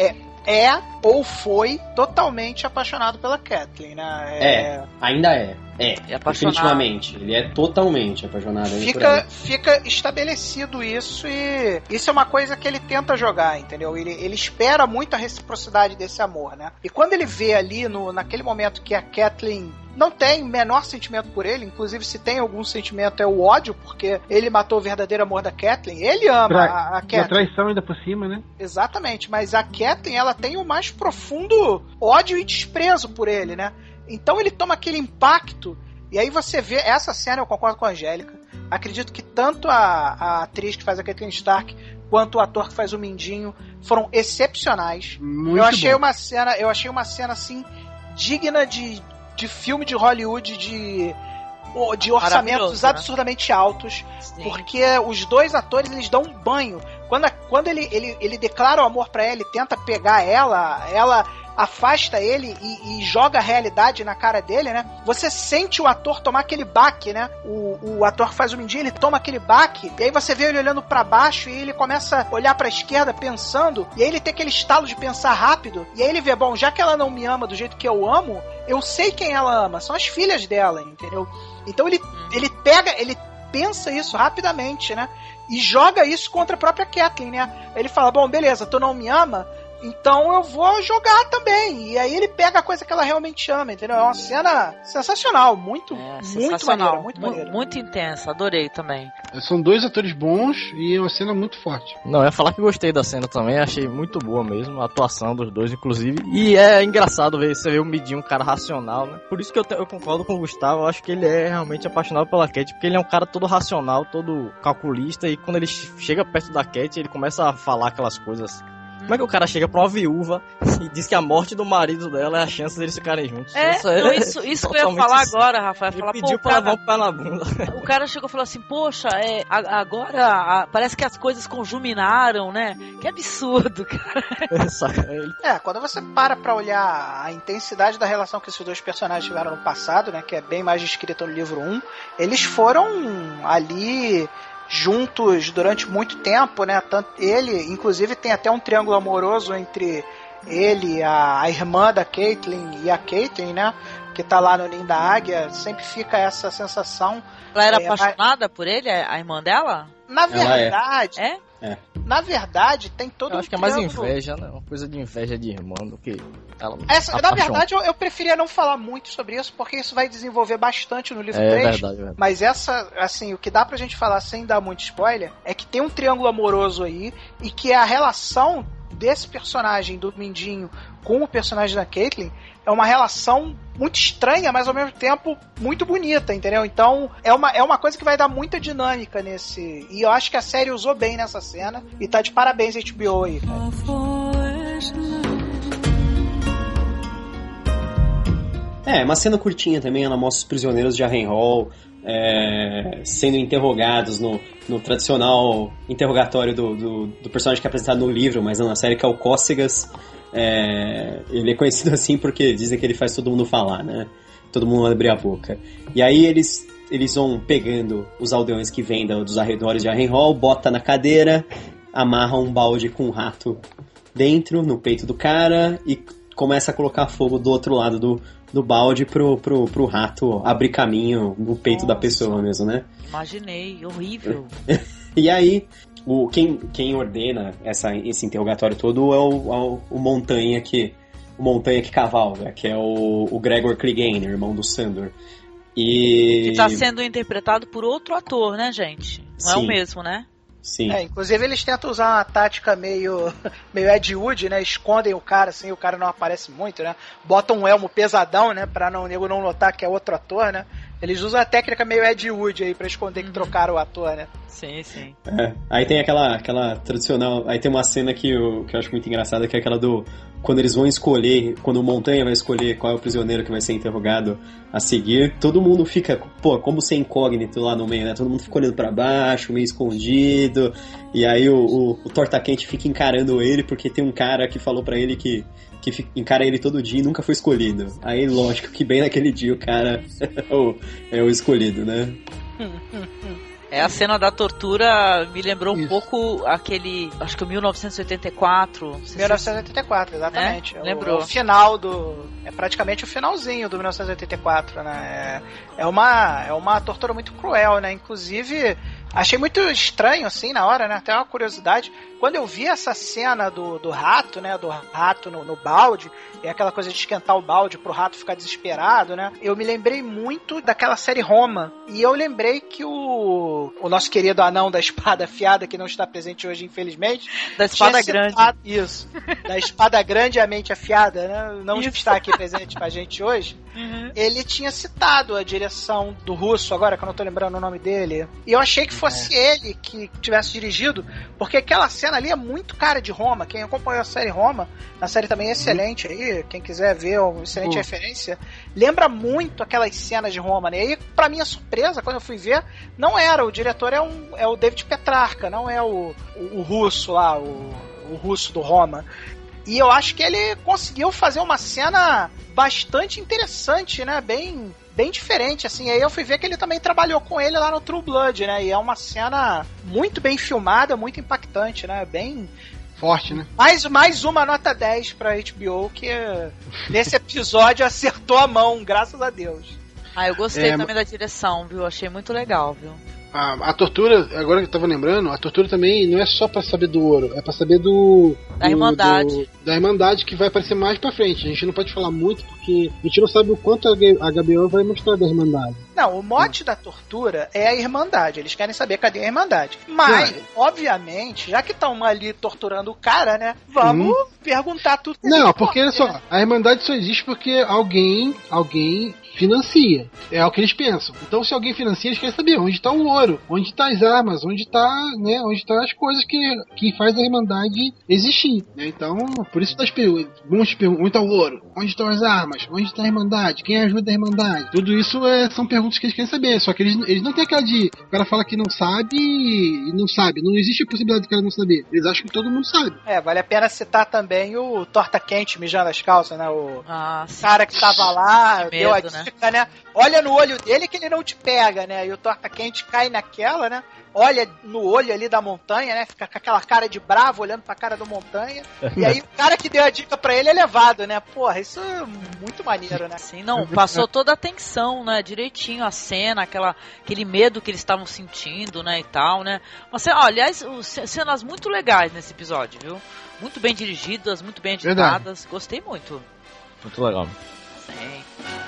é ou foi totalmente apaixonado pela Catelyn, né? Ainda é. Definitivamente. Ele é totalmente apaixonado. Fica estabelecido isso e isso é uma coisa que ele tenta jogar, entendeu? Ele espera muito a reciprocidade desse amor, né? E quando ele vê ali, naquele momento que a Catelyn não tem o menor sentimento por ele, inclusive se tem algum sentimento é o ódio, porque ele matou o verdadeiro amor da Catelyn, ele ama a Catelyn. A traição ainda por cima, né? Exatamente, mas a Catelyn, ela tem o mais profundo ódio e desprezo por ele, né? Então ele toma aquele impacto, e aí você vê, essa cena eu concordo com a Angélica, acredito que tanto a atriz que faz a Catelyn Stark, quanto o ator que faz o Mindinho, foram excepcionais. Eu achei uma cena assim, digna de filme de Hollywood, de orçamentos absurdamente altos. Sim. Porque os dois atores, eles dão um banho. Quando ele declara o amor pra ela, ele tenta pegar ela afasta ele e joga a realidade na cara dele, né? Você sente o ator tomar aquele baque, né? O ator que faz o Mindinho, ele toma aquele baque, e aí você vê ele olhando pra baixo, e ele começa a olhar pra esquerda pensando, e aí ele tem aquele estalo de pensar rápido, e aí ele vê, bom, já que ela não me ama do jeito que eu amo, eu sei quem ela ama, são as filhas dela, entendeu? Então ele pensa isso rapidamente, né? E joga isso contra a própria Kathleen, né? Ele fala, bom, beleza, tu não me ama, então eu vou jogar também. E aí ele pega a coisa que ela realmente ama, entendeu? É uma cena sensacional, muito maneira, muito intensa, adorei também. São dois atores bons e é uma cena muito forte. Não, eu ia falar que gostei da cena também, achei muito boa mesmo, a atuação dos dois, inclusive. E é engraçado ver você ver o Mindinho, um cara racional, né? Por isso que eu concordo com o Gustavo, eu acho que ele é realmente apaixonado pela Cat, porque ele é um cara todo racional, todo calculista, e quando ele chega perto da Cat, ele começa a falar aquelas coisas. Como é que o cara chega pra uma viúva e diz que a morte do marido dela é a chance deles ficarem juntos? Isso que eu ia falar agora, Rafael. Ele pediu pra levar o pé na bunda. O cara chegou e falou assim, poxa, agora parece que as coisas conjuminaram, né? Que absurdo, cara. Quando você pra olhar a intensidade da relação que esses dois personagens tiveram no passado, né? Que é bem mais descrita no livro 1, eles foram ali juntos durante muito tempo, né? Tanto ele, inclusive, tem até um triângulo amoroso entre ele, a irmã da Caitlyn e a Caitlyn, né? Que tá lá no Ninho da Águia. Sempre fica essa sensação. Ela era apaixonada por ele, a irmã dela? Na verdade... É? Na verdade, tem todo eu acho que é mais inveja, né? Uma coisa de inveja de irmã do que ela. Na verdade, eu preferia não falar muito sobre isso, porque isso vai desenvolver bastante no livro 3. Verdade. Mas o que dá pra gente falar sem dar muito spoiler, é que tem um triângulo amoroso aí, e que a relação desse personagem do Mindinho com o personagem da Caitlyn é uma relação muito estranha, mas ao mesmo tempo muito bonita, entendeu? Então é uma coisa que vai dar muita dinâmica nesse... E eu acho que a série usou bem nessa cena, e tá de parabéns a HBO aí, cara. Uma cena curtinha também, ela mostra os prisioneiros de Harrenhal sendo interrogados no tradicional interrogatório do personagem que é apresentado no livro, mas não na série, que é o Cócegas. Ele é conhecido assim porque dizem que ele faz todo mundo falar, né? Todo mundo abrir a boca. E aí eles vão pegando os aldeões que vêm dos arredores de Harrenhal, bota na cadeira, amarra um balde com um rato dentro, no peito do cara, e começa a colocar fogo do outro lado do balde pro rato abrir caminho no peito da pessoa mesmo, né? Imaginei, horrível. E aí, quem ordena esse interrogatório todo é o Montanha que cavalga, que é o Gregor Clegane, irmão do Sandor. Que tá sendo interpretado por outro ator, né, gente? Não é o mesmo, né? Sim. Inclusive eles tentam usar uma tática meio Ed Wood, né? Escondem o cara, assim, o cara não aparece muito, né? Botam um elmo pesadão, né? Pra o nego não notar que é outro ator, né? Eles usam a técnica meio Ed Wood aí pra esconder que trocaram o ator, né? Sim, sim. Aí tem aquela tradicional... Aí tem uma cena que eu acho muito engraçada, que é aquela do... Quando eles vão escolher... Quando o Montanha vai escolher qual é o prisioneiro que vai ser interrogado a seguir, todo mundo fica... como ser incógnito lá no meio, né? Todo mundo fica olhando pra baixo, meio escondido. E aí o Torta-Quente fica encarando ele, porque tem um cara que falou pra ele que encara ele todo dia e nunca foi escolhido. Aí, lógico que bem naquele dia o cara é o escolhido, né? A cena da tortura me lembrou um pouco aquele... Acho que o 1984. 1984, exatamente. Lembrou. O final é praticamente o finalzinho do 1984, né? É uma tortura muito cruel, né? Inclusive... Achei muito estranho, assim, na hora, né? Até uma curiosidade. Quando eu vi essa cena do rato, né? Do rato no balde, e aquela coisa de esquentar o balde pro rato ficar desesperado, né? Eu me lembrei muito daquela série Roma. E eu lembrei que o nosso querido anão da espada afiada, que não está presente hoje, infelizmente. Da espada grande. Isso. Da espada grande e a mente afiada, né? Não está aqui presente com a gente hoje. Uhum. Ele tinha citado a direção do russo, agora que eu não tô lembrando o nome dele. E eu achei que fosse ele que tivesse dirigido, porque aquela cena ali é muito cara de Roma. Quem acompanhou a série Roma, a série também é excelente aí, quem quiser ver, uma excelente referência, lembra muito aquelas cenas de Roma, né? E pra minha surpresa, quando eu fui ver, não era, o diretor é o David Petrarca, não é o russo lá, o russo do Roma. E eu acho que ele conseguiu fazer uma cena bastante interessante, né? Bem diferente, assim. Aí eu fui ver que ele também trabalhou com ele lá no True Blood, né? E é uma cena muito bem filmada, muito impactante, né? Bem... forte, né? Mais uma nota 10 pra HBO, que nesse episódio acertou a mão, graças a Deus. Eu gostei também da direção, viu? Achei muito legal, viu? A tortura, agora que eu tava lembrando, a tortura também não é só pra saber do ouro, é pra saber da Irmandade. Da Irmandade, que vai aparecer mais pra frente. A gente não pode falar muito, porque a gente não sabe o quanto a HBO vai mostrar da Irmandade. Não, o mote da tortura é a Irmandade. Eles querem saber cadê a Irmandade. Mas, obviamente, já que estão ali torturando o cara, né? Vamos perguntar tudo. Não, porque olha só, a Irmandade só existe porque alguém financia. É o que eles pensam. Então, se alguém financia, eles querem saber onde está o ouro, onde está as armas, onde está, né, onde estão as coisas que faz a Irmandade existir. Né? Então, por isso onde está o ouro, onde estão as armas, onde está a Irmandade, quem ajuda a Irmandade. Tudo isso são perguntas que eles querem saber. Só que eles não têm aquela de o cara fala que não sabe e não sabe. Não existe a possibilidade do cara não saber. Eles acham que todo mundo sabe. Vale a pena citar também o Torta Quente mijando as calças, né? O cara que tava lá, deu a dica, né? Olha no olho dele que ele não te pega, né? E o Torta Quente cai naquela, né? Olha no olho ali da montanha, né? Fica com aquela cara de bravo olhando pra cara da montanha. E aí o cara que deu a dica pra ele é levado, né? Porra, isso é muito maneiro, né? Sim, não, passou toda a tensão, né? Direitinho a cena, aquele medo que eles estavam sentindo, né? E tal, né? Mas, aliás, cenas muito legais nesse episódio, viu? Muito bem dirigidas, muito bem editadas. Verdade. Gostei muito. Muito legal. Sim.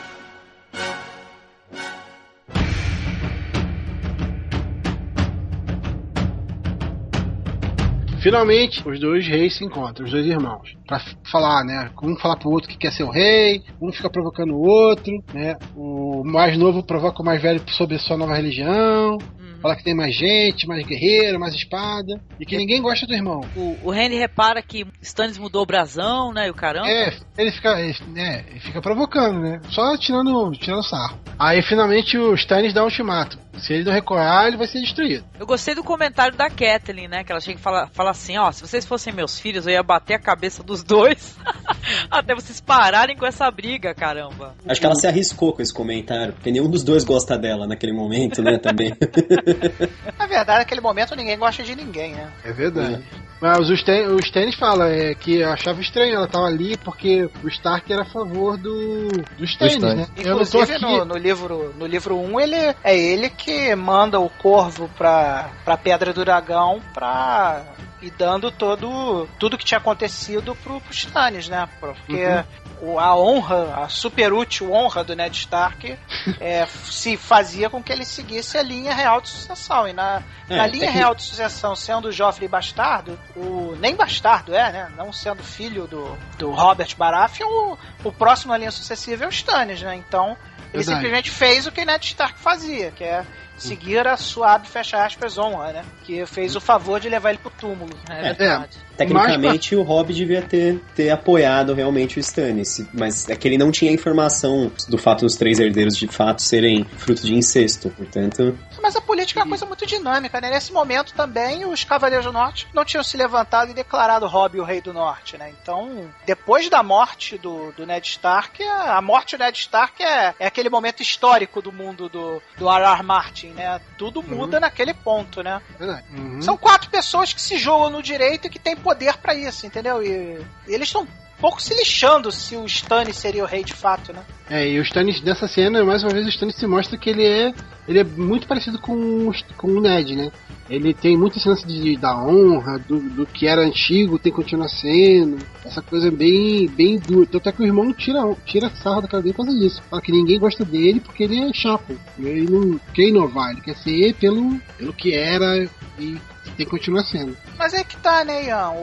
Finalmente, os dois reis se encontram, os dois irmãos, pra falar, né? Um falar pro outro que quer ser o rei, um fica provocando o outro, né? O mais novo provoca o mais velho sobre a sua nova religião. Fala que tem mais gente, mais guerreiro, mais espada. E que ninguém gosta do irmão. O Henry repara que Stannis mudou o brasão, né? E o caramba. Ele fica provocando, né? Só tirando sarro. Aí finalmente o Stannis dá um ultimato. Se ele não recuar, ele vai ser destruído. Eu gostei do comentário da Catelyn, né? Que ela chega e fala assim, se vocês fossem meus filhos, eu ia bater a cabeça dos dois até vocês pararem com essa briga, caramba. Acho que ela se arriscou com esse comentário, porque nenhum dos dois gosta dela naquele momento, né, também. Na verdade, naquele momento ninguém gosta de ninguém, né? É verdade. Mas o Stannis fala que achava estranho, ela tava ali porque o Stark era a favor do Stannis, né? Inclusive, no livro 1, é ele que manda o Corvo pra Pedra do Dragão e dando tudo que tinha acontecido pro Stannis, né? Porque a honra, a super útil honra do Ned Stark se fazia com que ele seguisse a linha real de sucessão. E na linha real de sucessão, sendo o Joffrey bastardo, nem bastardo né? Não sendo filho do Robert Baratheon, o próximo na linha sucessiva é o Stannis, né? Então, ele simplesmente fez o que Ned Stark fazia, que é seguir a suave, fecha aspas, honra, né? Que fez o favor de levar ele pro túmulo. É verdade. Tecnicamente, o Robb devia ter apoiado realmente o Stannis, mas é que ele não tinha informação do fato dos 3 herdeiros de fato serem fruto de incesto, portanto... Mas a política é uma coisa muito dinâmica, né? Nesse momento também, os Cavaleiros do Norte não tinham se levantado e declarado Robb o Rei do Norte, né? Então, depois da morte do Ned Stark, a morte do Ned Stark é aquele momento histórico do mundo do R.R. Martin, né? Tudo muda naquele ponto, né? São 4 pessoas que se jogam no direito e que têm poder pra isso, entendeu? E eles estão pouco se lixando se o Stannis seria o rei de fato, né? E o Stannis, nessa cena, mais uma vez, o Stannis se mostra que ele é muito parecido com o Ned, né? Ele tem muita sensação da honra, do que era antigo, continua sendo, essa coisa bem dura. Tanto é que o irmão tira sarro da cara dele por causa disso. Fala que ninguém gosta dele porque ele é chato. Ele não quer inovar, ele quer ser pelo que era e tem que continuar sendo. Mas é que tá, né, Ian?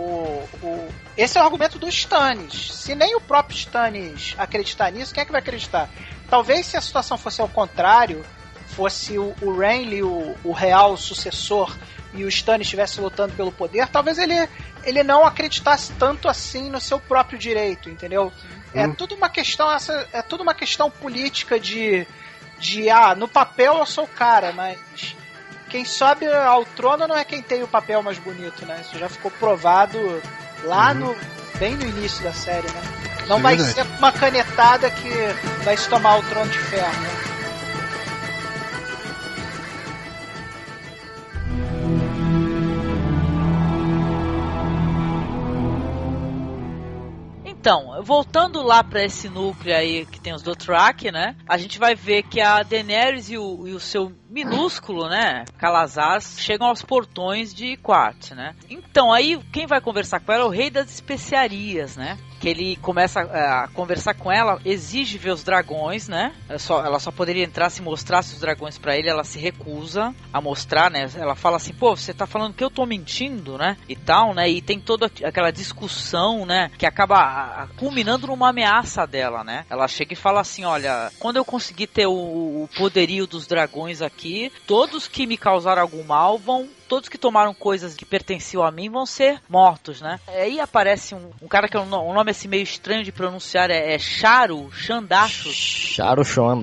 Esse é o argumento do Stannis. Se nem o próprio Stannis acreditar nisso, quem é que vai acreditar? Talvez se a situação fosse ao contrário, fosse o Renly o real sucessor e o Stannis estivesse lutando pelo poder, talvez ele não acreditasse tanto assim no seu próprio direito, entendeu? É tudo uma questão política de no papel eu sou o cara, mas quem sobe ao trono não é quem tem o papel mais bonito, né? Isso já ficou provado lá bem no início da série, né? Não vai ser uma canetada que vai se tomar o Trono de Ferro, né? Então, voltando lá pra esse núcleo aí que tem os Dothraki, né? A gente vai ver que a Daenerys e o seu minúsculo, né, Calazar, chegam aos portões de Quart, né? Então, aí quem vai conversar com ela é o Rei das Especiarias, né? Que ele começa a conversar com ela, exige ver os dragões, né? Ela só poderia entrar se mostrasse os dragões pra ele, ela se recusa a mostrar, né? Ela fala assim, pô, você tá falando que eu tô mentindo, né? E tal, né? E tem toda aquela discussão, né? Que acaba culminando numa ameaça dela, né? Ela chega e fala assim, olha, quando eu conseguir ter o poderio dos dragões aqui, todos que me causaram algum mal todos que tomaram coisas que pertenciam a mim vão ser mortos, né? Aí aparece um cara que é um nome assim meio estranho de pronunciar, é Charo Xandaxus. Charo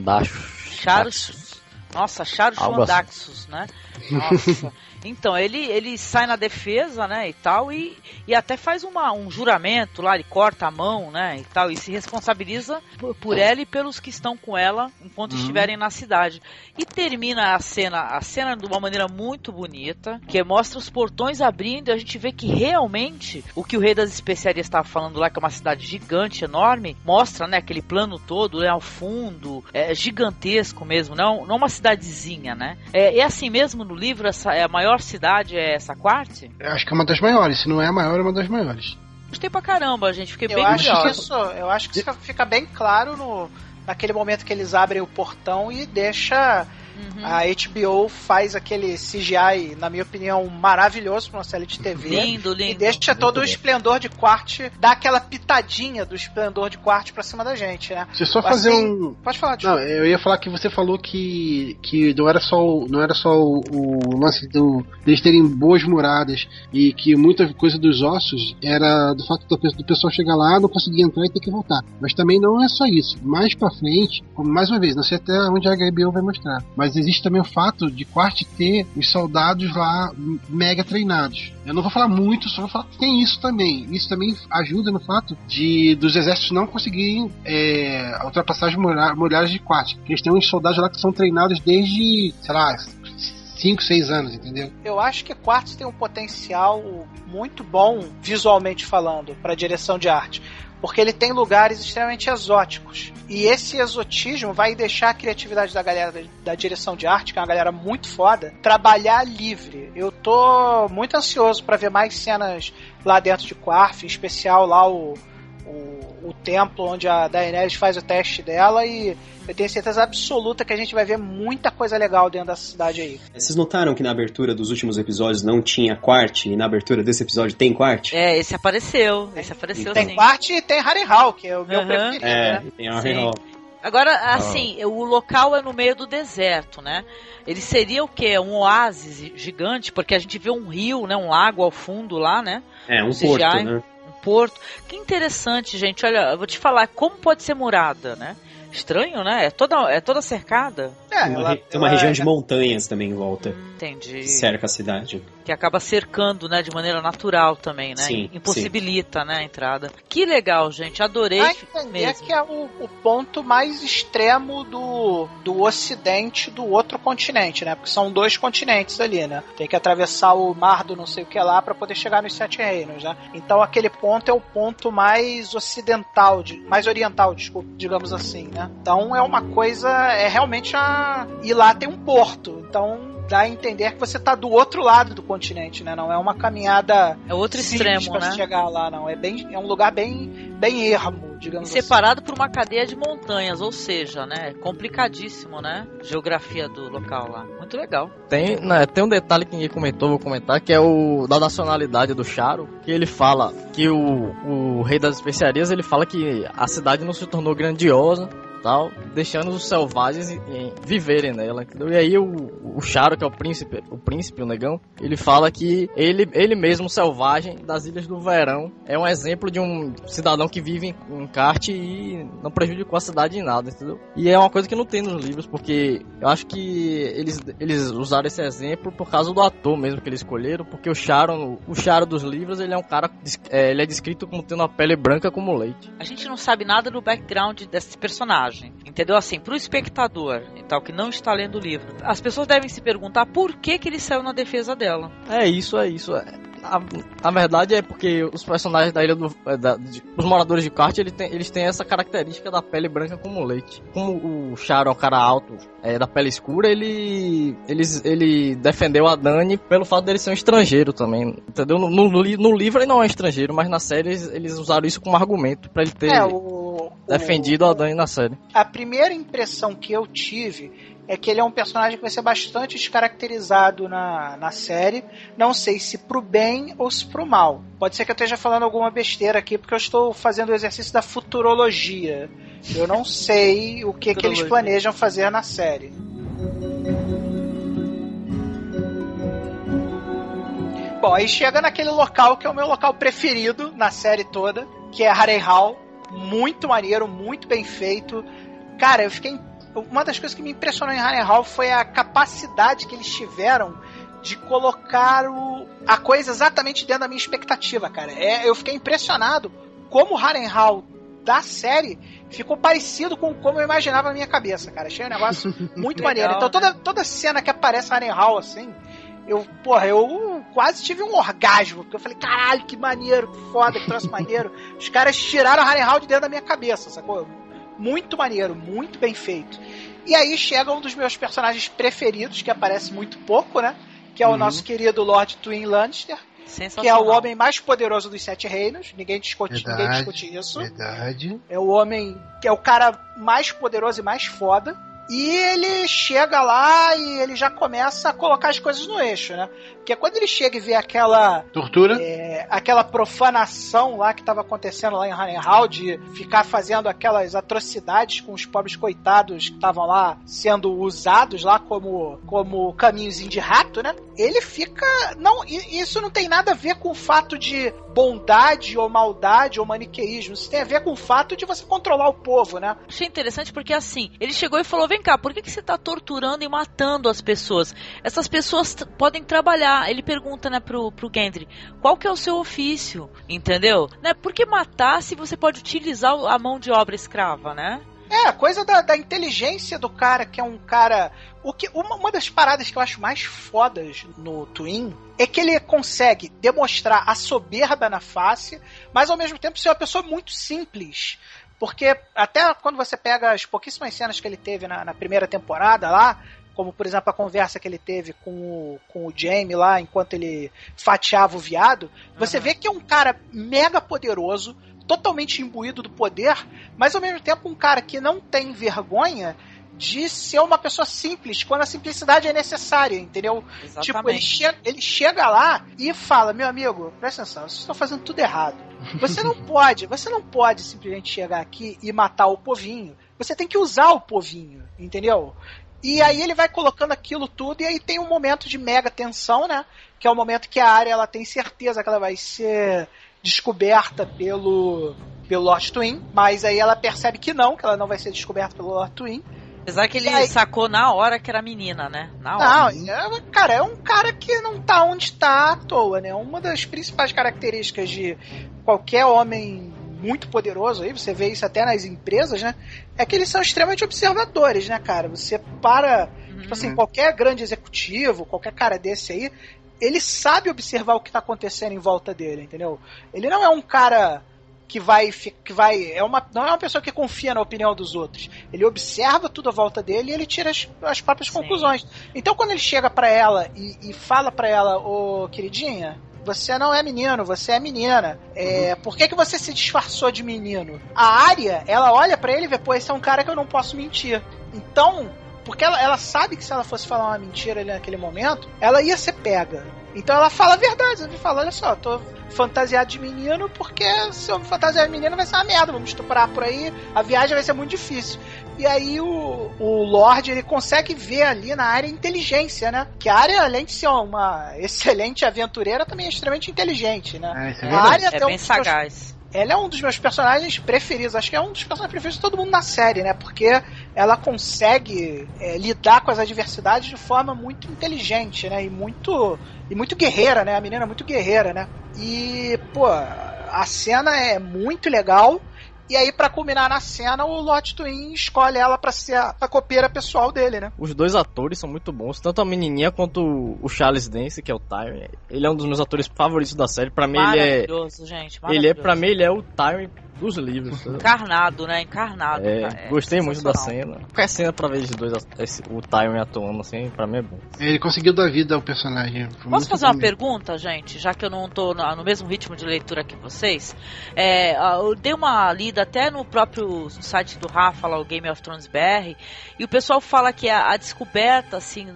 Xandaxus. Nossa, Charo Xandaxus, né? Nossa. Então, ele sai na defesa, né, e tal, e até faz um juramento lá, ele corta a mão, né, e tal, e se responsabiliza por ela e pelos que estão com ela enquanto estiverem na cidade. E termina a cena de uma maneira muito bonita, que mostra os portões abrindo e a gente vê que realmente o que o Rei das Especiarias estava falando lá, que é uma cidade gigante, enorme, mostra, né, aquele plano todo, né, ao fundo, é gigantesco mesmo, não uma cidadezinha, né. É assim mesmo no livro, essa é a maior cidade é essa Quart? Eu acho que é uma das maiores, se não é a maior, é uma das maiores. Gostei pra caramba, gente, fiquei bem curioso. Eu acho que isso fica bem claro naquele momento que eles abrem o portão e deixa... A HBO faz aquele CGI, na minha opinião, maravilhoso pra uma série de TV. Lindo. E deixa todo o esplendor de Quart, dá aquela pitadinha do esplendor de Quart pra cima da gente, né? Você só fazer Pode falar, Não, eu ia falar que você falou que não era só o lance deles terem boas muradas e que muita coisa dos ossos era do fato do pessoal chegar lá, não conseguir entrar e ter que voltar. Mas também não é só isso. Mais pra frente, mais uma vez, não sei até onde a HBO vai mostrar, mas existe também o fato de Quart ter os soldados lá mega treinados. Eu não vou falar muito, só vou falar que tem isso também. Isso também ajuda no fato dos exércitos não conseguirem ultrapassar as muralhas de Quart. Eles têm uns soldados lá que são treinados desde, sei lá, 5, 6 anos, entendeu? Eu acho que Quart tem um potencial muito bom, visualmente falando, para direção de arte. Porque ele tem lugares extremamente exóticos. E esse exotismo vai deixar a criatividade da galera da direção de arte, que é uma galera muito foda, trabalhar livre. Eu tô muito ansioso para ver mais cenas lá dentro de Quarth, em especial lá o templo onde a Daenerys faz o teste dela, e eu tenho certeza absoluta que a gente vai ver muita coisa legal dentro dessa cidade aí. Vocês notaram que na abertura dos últimos episódios não tinha Quart, e na abertura desse episódio tem Quart? Esse apareceu tem sim. Quart e tem Harrenhal, que é o meu preferido, né? Tem Harrenhal. Agora, assim, o local é no meio do deserto, né? Ele seria o quê? Um oásis gigante, porque a gente vê um rio, né? Um lago ao fundo lá, né? Um porto, né? Porto. Que interessante, gente. Olha, eu vou te falar como pode ser murada, né? Estranho, né? É toda cercada. Tem uma região de montanhas também em volta. Entendi. Que cerca a cidade. Que acaba cercando, né? De maneira natural também, né? Sim, impossibilita, né? A entrada. Que legal, gente. Adorei mesmo. Que é o ponto mais extremo do ocidente do outro continente, né? Porque são 2 continentes ali, né? Tem que atravessar o mar do não sei o que lá pra poder chegar nos 7 reinos, né? Então aquele ponto é o ponto mais ocidental, mais oriental, desculpa, digamos assim, né? Então é uma coisa, realmente e lá tem um porto, então dá a entender que você tá do outro lado do continente, né? Não é uma caminhada outro extremo, pra chegar lá, não. É um lugar bem ermo, digamos assim. Separado por uma cadeia de montanhas, ou seja, né? Complicadíssimo, né? Geografia do local lá. Muito legal. Tem um detalhe que ninguém comentou, vou comentar, que é o da nacionalidade do Charo, que ele fala que o Rei das Especiarias, ele fala que a cidade não se tornou grandiosa tal, deixando os selvagens viverem nela, entendeu? E aí o Charo, que é o príncipe, o negão, ele fala que ele mesmo, selvagem das Ilhas do Verão, é um exemplo de um cidadão que vive em kart e não prejudicou a cidade em nada, entendeu? E é uma coisa que não tem nos livros, porque eu acho que eles usaram esse exemplo por causa do ator mesmo que eles escolheram, porque o Charo dos livros, ele é um cara, ele é descrito como tendo a pele branca como leite. A gente não sabe nada do background desse personagem, entendeu? Assim, pro espectador e tal, que não está lendo o livro, as pessoas devem se perguntar por que ele saiu na defesa dela. É isso. A verdade é porque os personagens da ilha os moradores de kart, eles têm essa característica da pele branca como leite. Como o Charo é um cara alto, da pele escura, ele defendeu a Dany pelo fato dele ser um estrangeiro também, entendeu? No livro ele não é estrangeiro, mas na série eles usaram isso como argumento pra ele ter defendido a Dany na série. A primeira impressão que eu tive é que ele é um personagem que vai ser bastante descaracterizado na série. Não sei se pro bem ou se pro mal. Pode ser que eu esteja falando alguma besteira aqui, porque eu estou fazendo o exercício da futurologia. Eu não sei o que eles planejam fazer na série. Bom, aí chega naquele local que é o meu local preferido na série toda, que é Harrenhal. Muito maneiro, muito bem feito. Cara, eu fiquei... Uma das coisas que me impressionou em Harrenhal foi a capacidade que eles tiveram de colocar a coisa exatamente dentro da minha expectativa, cara. Eu fiquei impressionado como o Harrenhal da série ficou parecido com como eu imaginava na minha cabeça, cara. Achei um negócio muito maneiro. Então toda cena que aparece Harrenhal, assim, eu quase tive um orgasmo, porque eu falei, caralho, que maneiro, que foda, que troço maneiro. Os caras tiraram o Harrenhal de dentro da minha cabeça, sacou? Muito maneiro, muito bem feito. E aí chega um dos meus personagens preferidos, que aparece muito pouco, né? Que é o nosso querido Lord Tywin Lannister, que é o homem mais poderoso dos Sete Reinos. Ninguém discute isso. Verdade. É o homem que é o cara mais poderoso e mais foda. E ele chega lá e ele já começa a colocar as coisas no eixo, né? Porque quando ele chega e vê aquela... tortura? Aquela profanação lá que estava acontecendo lá em Harrenhal, de ficar fazendo aquelas atrocidades com os pobres coitados que estavam lá sendo usados lá como caminhozinho de rato, né? Ele fica... Isso não tem nada a ver com o fato de bondade ou maldade ou maniqueísmo. Isso tem a ver com o fato de você controlar o povo, né? Achei interessante porque, assim, ele chegou e falou, vem cá, por que você tá torturando e matando as pessoas? Essas pessoas podem trabalhar. Ele pergunta, né, pro Gendry, qual que é o seu ofício? Entendeu? Né? Por que matar se você pode utilizar a mão de obra escrava, né? A coisa da inteligência do cara, que é um cara... Uma das paradas que eu acho mais fodas no Tywin é que ele consegue demonstrar a soberba na face, mas ao mesmo tempo ser uma pessoa muito simples. Porque até quando você pega as pouquíssimas cenas que ele teve na primeira temporada lá, como por exemplo a conversa que ele teve com o Jaime lá, enquanto ele fatiava o viado, você vê que é um cara mega poderoso, totalmente imbuído do poder, mas ao mesmo tempo um cara que não tem vergonha de ser uma pessoa simples, quando a simplicidade é necessária, entendeu? Exatamente. Tipo, ele chega lá e fala, meu amigo, presta atenção, vocês estão fazendo tudo errado. Você não pode simplesmente chegar aqui e matar o povinho. Você tem que usar o povinho, entendeu? E aí ele vai colocando aquilo tudo, e aí tem um momento de mega tensão, né? Que é o momento que a Arya, ela tem certeza que ela vai ser descoberta pelo Lord Tywin, mas aí ela percebe que ela não vai ser descoberta pelo Lord Tywin. Apesar que ele sacou na hora que era menina, né? Na hora. Não, cara, é um cara que não tá onde tá à toa, né? Uma das principais características de qualquer homem muito poderoso, aí você vê isso até nas empresas, né? É que eles são extremamente observadores, né, cara? Você para... Tipo assim, qualquer grande executivo, qualquer cara desse aí, ele sabe observar o que tá acontecendo em volta dele, entendeu? Ele não é um cara... não é uma pessoa que confia na opinião dos outros. Ele observa tudo à volta dele e ele tira as próprias conclusões. Então quando ele chega pra ela e fala pra ela, ô queridinha, você não é menino, você é menina. Por que você se disfarçou de menino? A Arya, ela olha pra ele e vê, pô, esse é um cara que eu não posso mentir. Então, porque ela sabe que se ela fosse falar uma mentira ali naquele momento, ela ia ser pega. Então ela fala a verdade, ela fala, olha só, eu tô fantasiado de menino porque se eu me fantasiar de menino vai ser uma merda, vamos estuprar por aí, a viagem vai ser muito difícil. E aí o Lorde, ele consegue ver ali na área inteligência, né? Que a área, além de ser uma excelente aventureira, também é extremamente inteligente, né? Isso é a área é bem sagaz. Ela é um dos meus personagens preferidos. Acho que é um dos personagens preferidos de todo mundo na série, né? Porque ela consegue lidar com as adversidades de forma muito inteligente, né? E muito guerreira, né? A menina é muito guerreira, né? E, pô, a cena é muito legal. E aí, pra culminar na cena, o Lord Twin escolhe ela pra ser a copeira pessoal dele, né? Os dois atores são muito bons, tanto a menininha quanto o Charles Dance, que é o Tywin. Ele é um dos meus atores favoritos da série. Pra mim, maravilhoso, gente. Maravilhoso. Pra mim, ele é o Tywin dos livros. Encarnado, né? Encarnado. Gostei muito da cena. Qualquer cena pra ver os dois, o Tywin atuando assim, pra mim é bom. Ele conseguiu dar vida ao personagem. Posso fazer uma pergunta, gente? Já que eu não tô no mesmo ritmo de leitura que vocês. Eu dei uma lida até no próprio site do Rafa, lá, o Game of Thrones BR, e o pessoal fala que a descoberta, assim,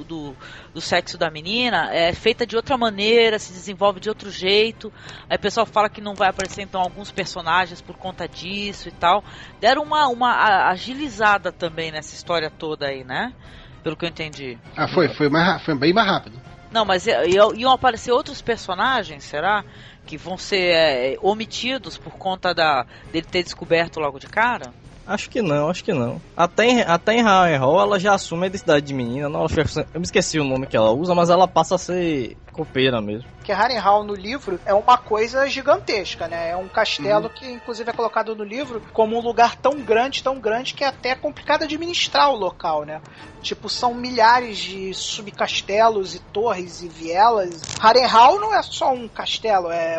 do sexo da menina é feita de outra maneira, se desenvolve de outro jeito. Aí o pessoal fala que não vai aparecer, então, alguns personagens por conta disso e tal. Deram uma agilizada também nessa história toda aí, né? Pelo que eu entendi. Foi bem mais rápido. Não, mas iam aparecer outros personagens, será? Que vão ser omitidos por conta dele ter descoberto logo de cara? Acho que não. Até em Harrenhal ela já assume a identidade de menina. Não, eu me esqueci o nome que ela usa, mas ela passa a ser copeira mesmo. Porque Harrenhal no livro é uma coisa gigantesca, né? É um castelo que inclusive é colocado no livro como um lugar tão grande que é até complicado administrar o local, né? Tipo, são milhares de subcastelos e torres e vielas. Harrenhal não é só um castelo, é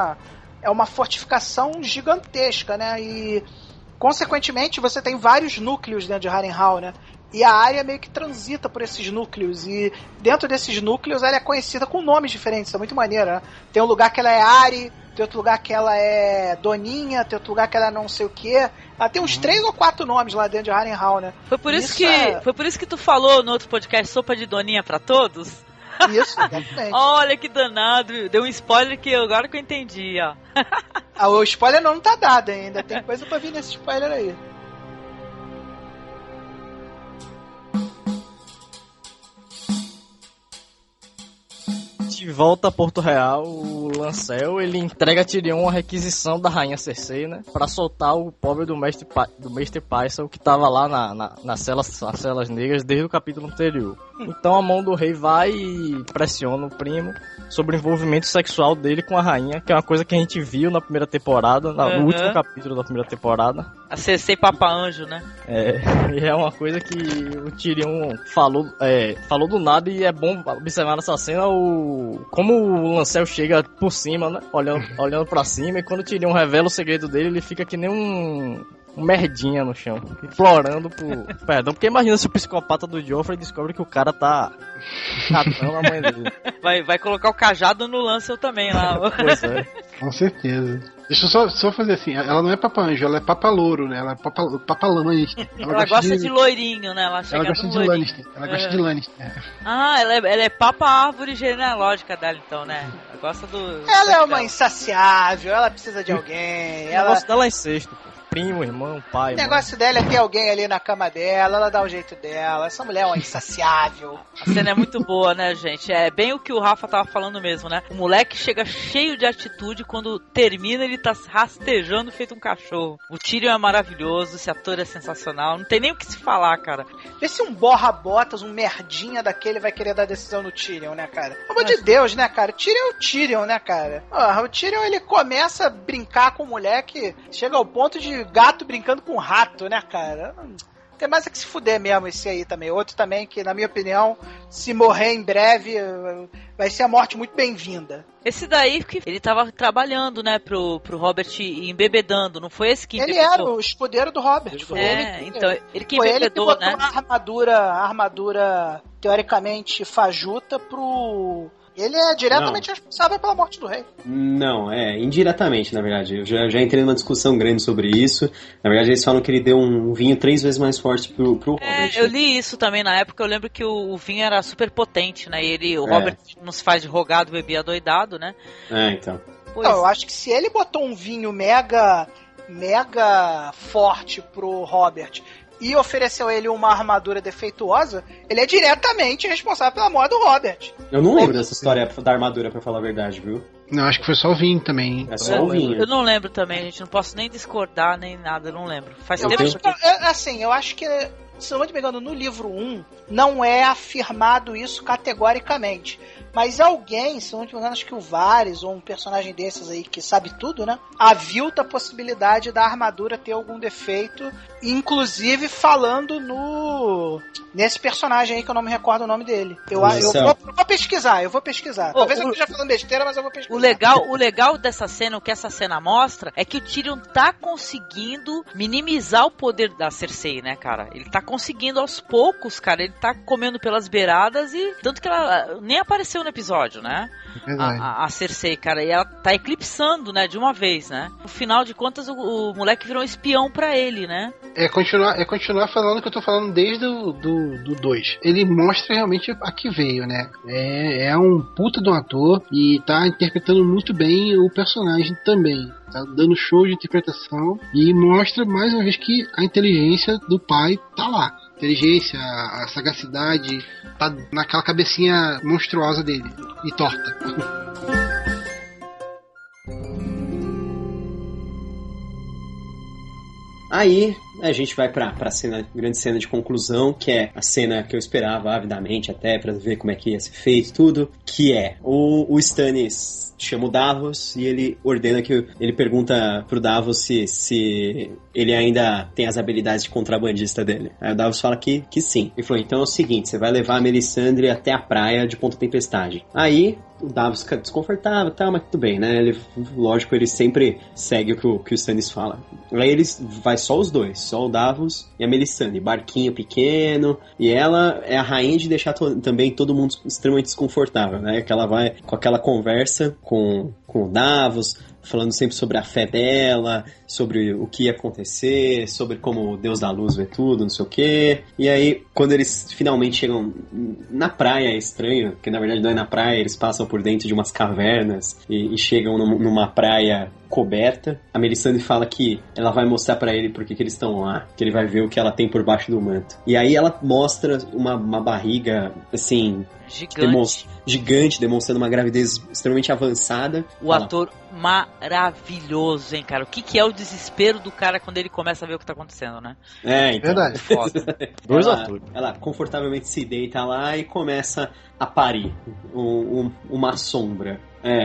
uma fortificação gigantesca, né? E consequentemente você tem vários núcleos dentro de Harrenhal, né? E a área meio que transita por esses núcleos. E dentro desses núcleos ela é conhecida com nomes diferentes. Isso é muito maneiro, né? Tem um lugar que ela é Ari, tem outro lugar que ela é Doninha, tem outro lugar que ela é não sei o quê. Ela tem uns 3 ou 4 nomes lá dentro de Harrenhal, né? Foi por isso que tu falou no outro podcast Sopa de Doninha pra Todos? Isso, exatamente. Olha que danado. Deu um spoiler agora que eu entendi, ó. O spoiler não tá dado ainda. Tem coisa pra vir nesse spoiler aí. De volta a Porto Real, o Lancel, ele entrega a Tyrion a requisição da rainha Cersei, né? Pra soltar o pobre do mestre Pycelle, que tava lá nas celas negras desde o capítulo anterior. Então a mão do rei vai e pressiona o primo sobre o envolvimento sexual dele com a rainha, que é uma coisa que a gente viu na primeira temporada, no último capítulo da primeira temporada. A Cersei Papa Anjo, né? E é uma coisa que o Tyrion falou do nada, e é bom observar nessa cena como o Lancel chega por cima, né? Olhando pra cima, e quando o Tyrion revela o segredo dele, ele fica que nem um merdinha no chão, implorando por perdão, porque imagina se o psicopata do Joffrey descobre que o cara tá catando a mãe dele. Vai colocar o cajado no Lancel também lá. Pois é. Com certeza. Deixa eu só fazer assim, ela não é Papa Anjo, ela é Papa Louro, né? Ela é Papa Lannister. Ela gosta de loirinho, né? Ela gosta de Lannister. Ela gosta de Lannister. Ah, ela é Papa Árvore genealógica dela, então, né? Ela gosta do... Ela é uma insaciável, ela precisa de alguém. O negócio dela é incesto, pô. Primo, irmão, pai. O negócio dela é ter alguém ali na cama dela, ela dá o jeito dela. Essa mulher é uma insaciável. A cena é muito boa, né, gente? É bem o que o Rafa tava falando mesmo, né? O moleque chega cheio de atitude, quando termina ele tá rastejando feito um cachorro. O Tyrion é maravilhoso, esse ator é sensacional, não tem nem o que se falar, cara. Vê se um borra-botas, um merdinha daquele vai querer dar decisão no Tyrion, né, cara? Pelo amor de Deus, né, cara? Tyrion é o Tyrion, né, cara? O Tyrion, ele começa a brincar com mulher que chega ao ponto de gato brincando com rato, né, cara? Tem mais é que se fuder mesmo esse aí também. Outro também que, na minha opinião, se morrer em breve, vai ser a morte muito bem-vinda. Esse daí, que ele tava trabalhando, né, pro Robert ir embebedando, não foi esse que ele era o escudeiro do Robert. Foi ele que embebedou, foi ele que botou, né? a armadura teoricamente fajuta pro... Ele é diretamente responsável pela morte do rei. Não, indiretamente, na verdade. Eu já entrei numa discussão grande sobre isso. Na verdade, eles falam que ele deu um vinho 3 vezes mais forte pro Robert. Eu li isso também na época. Eu lembro que o vinho era super potente, né? E o Robert não se faz de rogado, bebia adoidado, né? Então. Eu acho que se ele botou um vinho mega forte pro Robert e ofereceu a ele uma armadura defeituosa, ele é diretamente responsável pela morte do Robert. Eu não lembro dessa história da armadura, pra falar a verdade, viu? Não, acho que foi só o vinho também, hein? É só o vinho. Eu não lembro também, gente. Não posso nem discordar, nem nada, eu não lembro. Faz tempo que... eu acho que, se eu não me engano, no livro 1, não é afirmado isso categoricamente. Mas alguém, se eu não me engano, acho que o Varys, ou um personagem desses aí que sabe tudo, né? Avilta a possibilidade da armadura ter algum defeito, inclusive falando nesse personagem aí que eu não me recordo o nome dele. Eu vou pesquisar. Talvez eu esteja falando besteira, mas eu vou pesquisar. O legal dessa cena, o que essa cena mostra, é que o Tyrion tá conseguindo minimizar o poder da Cersei, né, cara? Ele tá conseguindo aos poucos, cara. Ele tá comendo pelas beiradas e... Tanto que ela nem apareceu no episódio, né? A Cersei, cara. E ela tá eclipsando, né, de uma vez, né? No final de contas, o moleque virou um espião pra ele, né? É continuar falando o que eu tô falando desde do 2. Ele mostra realmente a que veio, né? É um puta de um ator e tá interpretando muito bem o personagem também. Tá dando show de interpretação e mostra mais uma vez que a inteligência do pai tá lá. Inteligência, a sagacidade, tá naquela cabecinha monstruosa dele e torta. Aí a gente vai pra grande cena de conclusão, que é a cena que eu esperava avidamente até pra ver como é que ia ser feito tudo, que é o Stannis chama o Davos e ele ordena que ele pergunta pro Davos se ele ainda tem as habilidades de contrabandista dele. Aí o Davos fala que sim. Ele falou, então é o seguinte, você vai levar a Melisandre até a praia de Ponta Tempestade. Aí o Davos fica desconfortável e tal, mas tudo bem, né? Lógico, ele sempre segue o que o Stannis fala. Aí vai só os dois, só o Davos e a Melisandre, barquinho pequeno, e ela é a rainha de deixar também todo mundo extremamente desconfortável, né? Que ela vai com aquela conversa com o Davos, falando sempre sobre a fé dela, sobre o que ia acontecer, sobre como o Deus da Luz vê tudo, não sei o quê. E aí, quando eles finalmente chegam na praia, é estranho, porque na verdade não é na praia, eles passam por dentro de umas cavernas e chegam numa praia coberta. A Melisandre fala que ela vai mostrar pra ele porque que eles estão lá, que ele vai ver o que ela tem por baixo do manto. E aí ela mostra uma barriga, assim... Gigante, demonstrando uma gravidez extremamente avançada. O ator maravilhoso, hein, cara? O que é o desespero do cara quando ele começa a ver o que tá acontecendo, né? É, então. Verdade. Foda. Dois atores. Ela confortavelmente se deita lá e começa a parir uma sombra.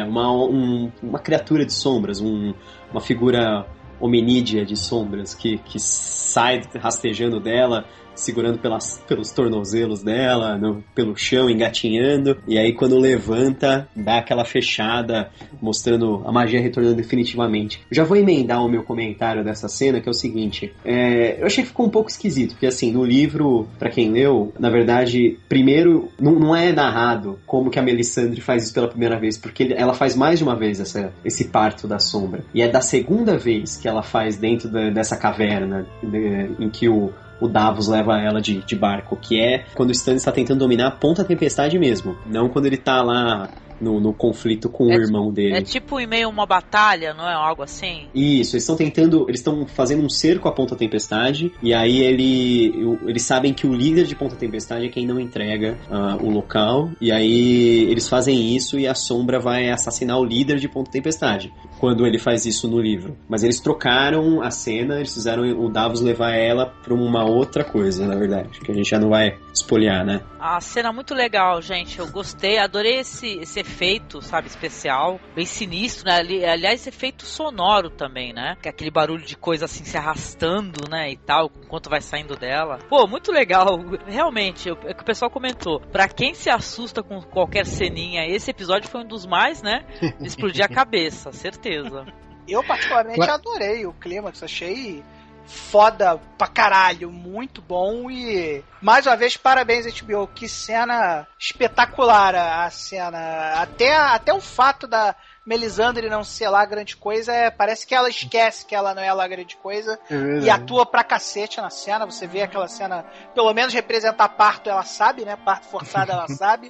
Uma criatura de sombras, uma figura hominídea de sombras que sai rastejando dela, segurando pelos tornozelos dela, pelo chão, engatinhando, e aí quando levanta, dá aquela fechada, mostrando a magia retornando definitivamente. Eu já vou emendar o meu comentário dessa cena, que é o seguinte, eu achei que ficou um pouco esquisito, porque assim, no livro, pra quem leu, na verdade, primeiro, não é narrado como que a Melisandre faz isso pela primeira vez, porque ela faz mais de uma vez esse parto da sombra, e é da segunda vez que ela faz dentro dessa caverna, em que o Davos leva ela de barco, que é quando o Stannis está tentando dominar a Ponta Tempestade mesmo, não quando ele tá lá no conflito com o irmão dele. É tipo em meio a uma batalha, não é? Algo assim? Isso, eles estão fazendo um cerco à Ponta Tempestade, e aí eles sabem que o líder de Ponta Tempestade é quem não entrega o local, e aí eles fazem isso e a Sombra vai assassinar o líder de Ponta Tempestade, quando ele faz isso no livro. Mas eles trocaram a cena, eles fizeram o Davos levar ela pra uma outra coisa, na verdade, que a gente já não vai espolhar, né? A cena muito legal, gente, eu gostei, adorei esse efeito, sabe, especial, bem sinistro, né? Aliás, esse efeito sonoro também, né? Que é aquele barulho de coisa assim se arrastando, né, e tal, enquanto vai saindo dela. Pô, muito legal, realmente, é que o pessoal comentou, pra quem se assusta com qualquer ceninha, esse episódio foi um dos mais, né, de explodir a cabeça, certeza. Eu particularmente adorei o clímax, achei foda pra caralho, muito bom e mais uma vez parabéns HBO, que cena espetacular a cena, até o fato da Melisandre não ser lá grande coisa, parece que ela esquece que ela não é lá grande coisa e atua pra cacete na cena, você vê aquela cena, pelo menos representar parto ela sabe, né, parto forçado ela sabe,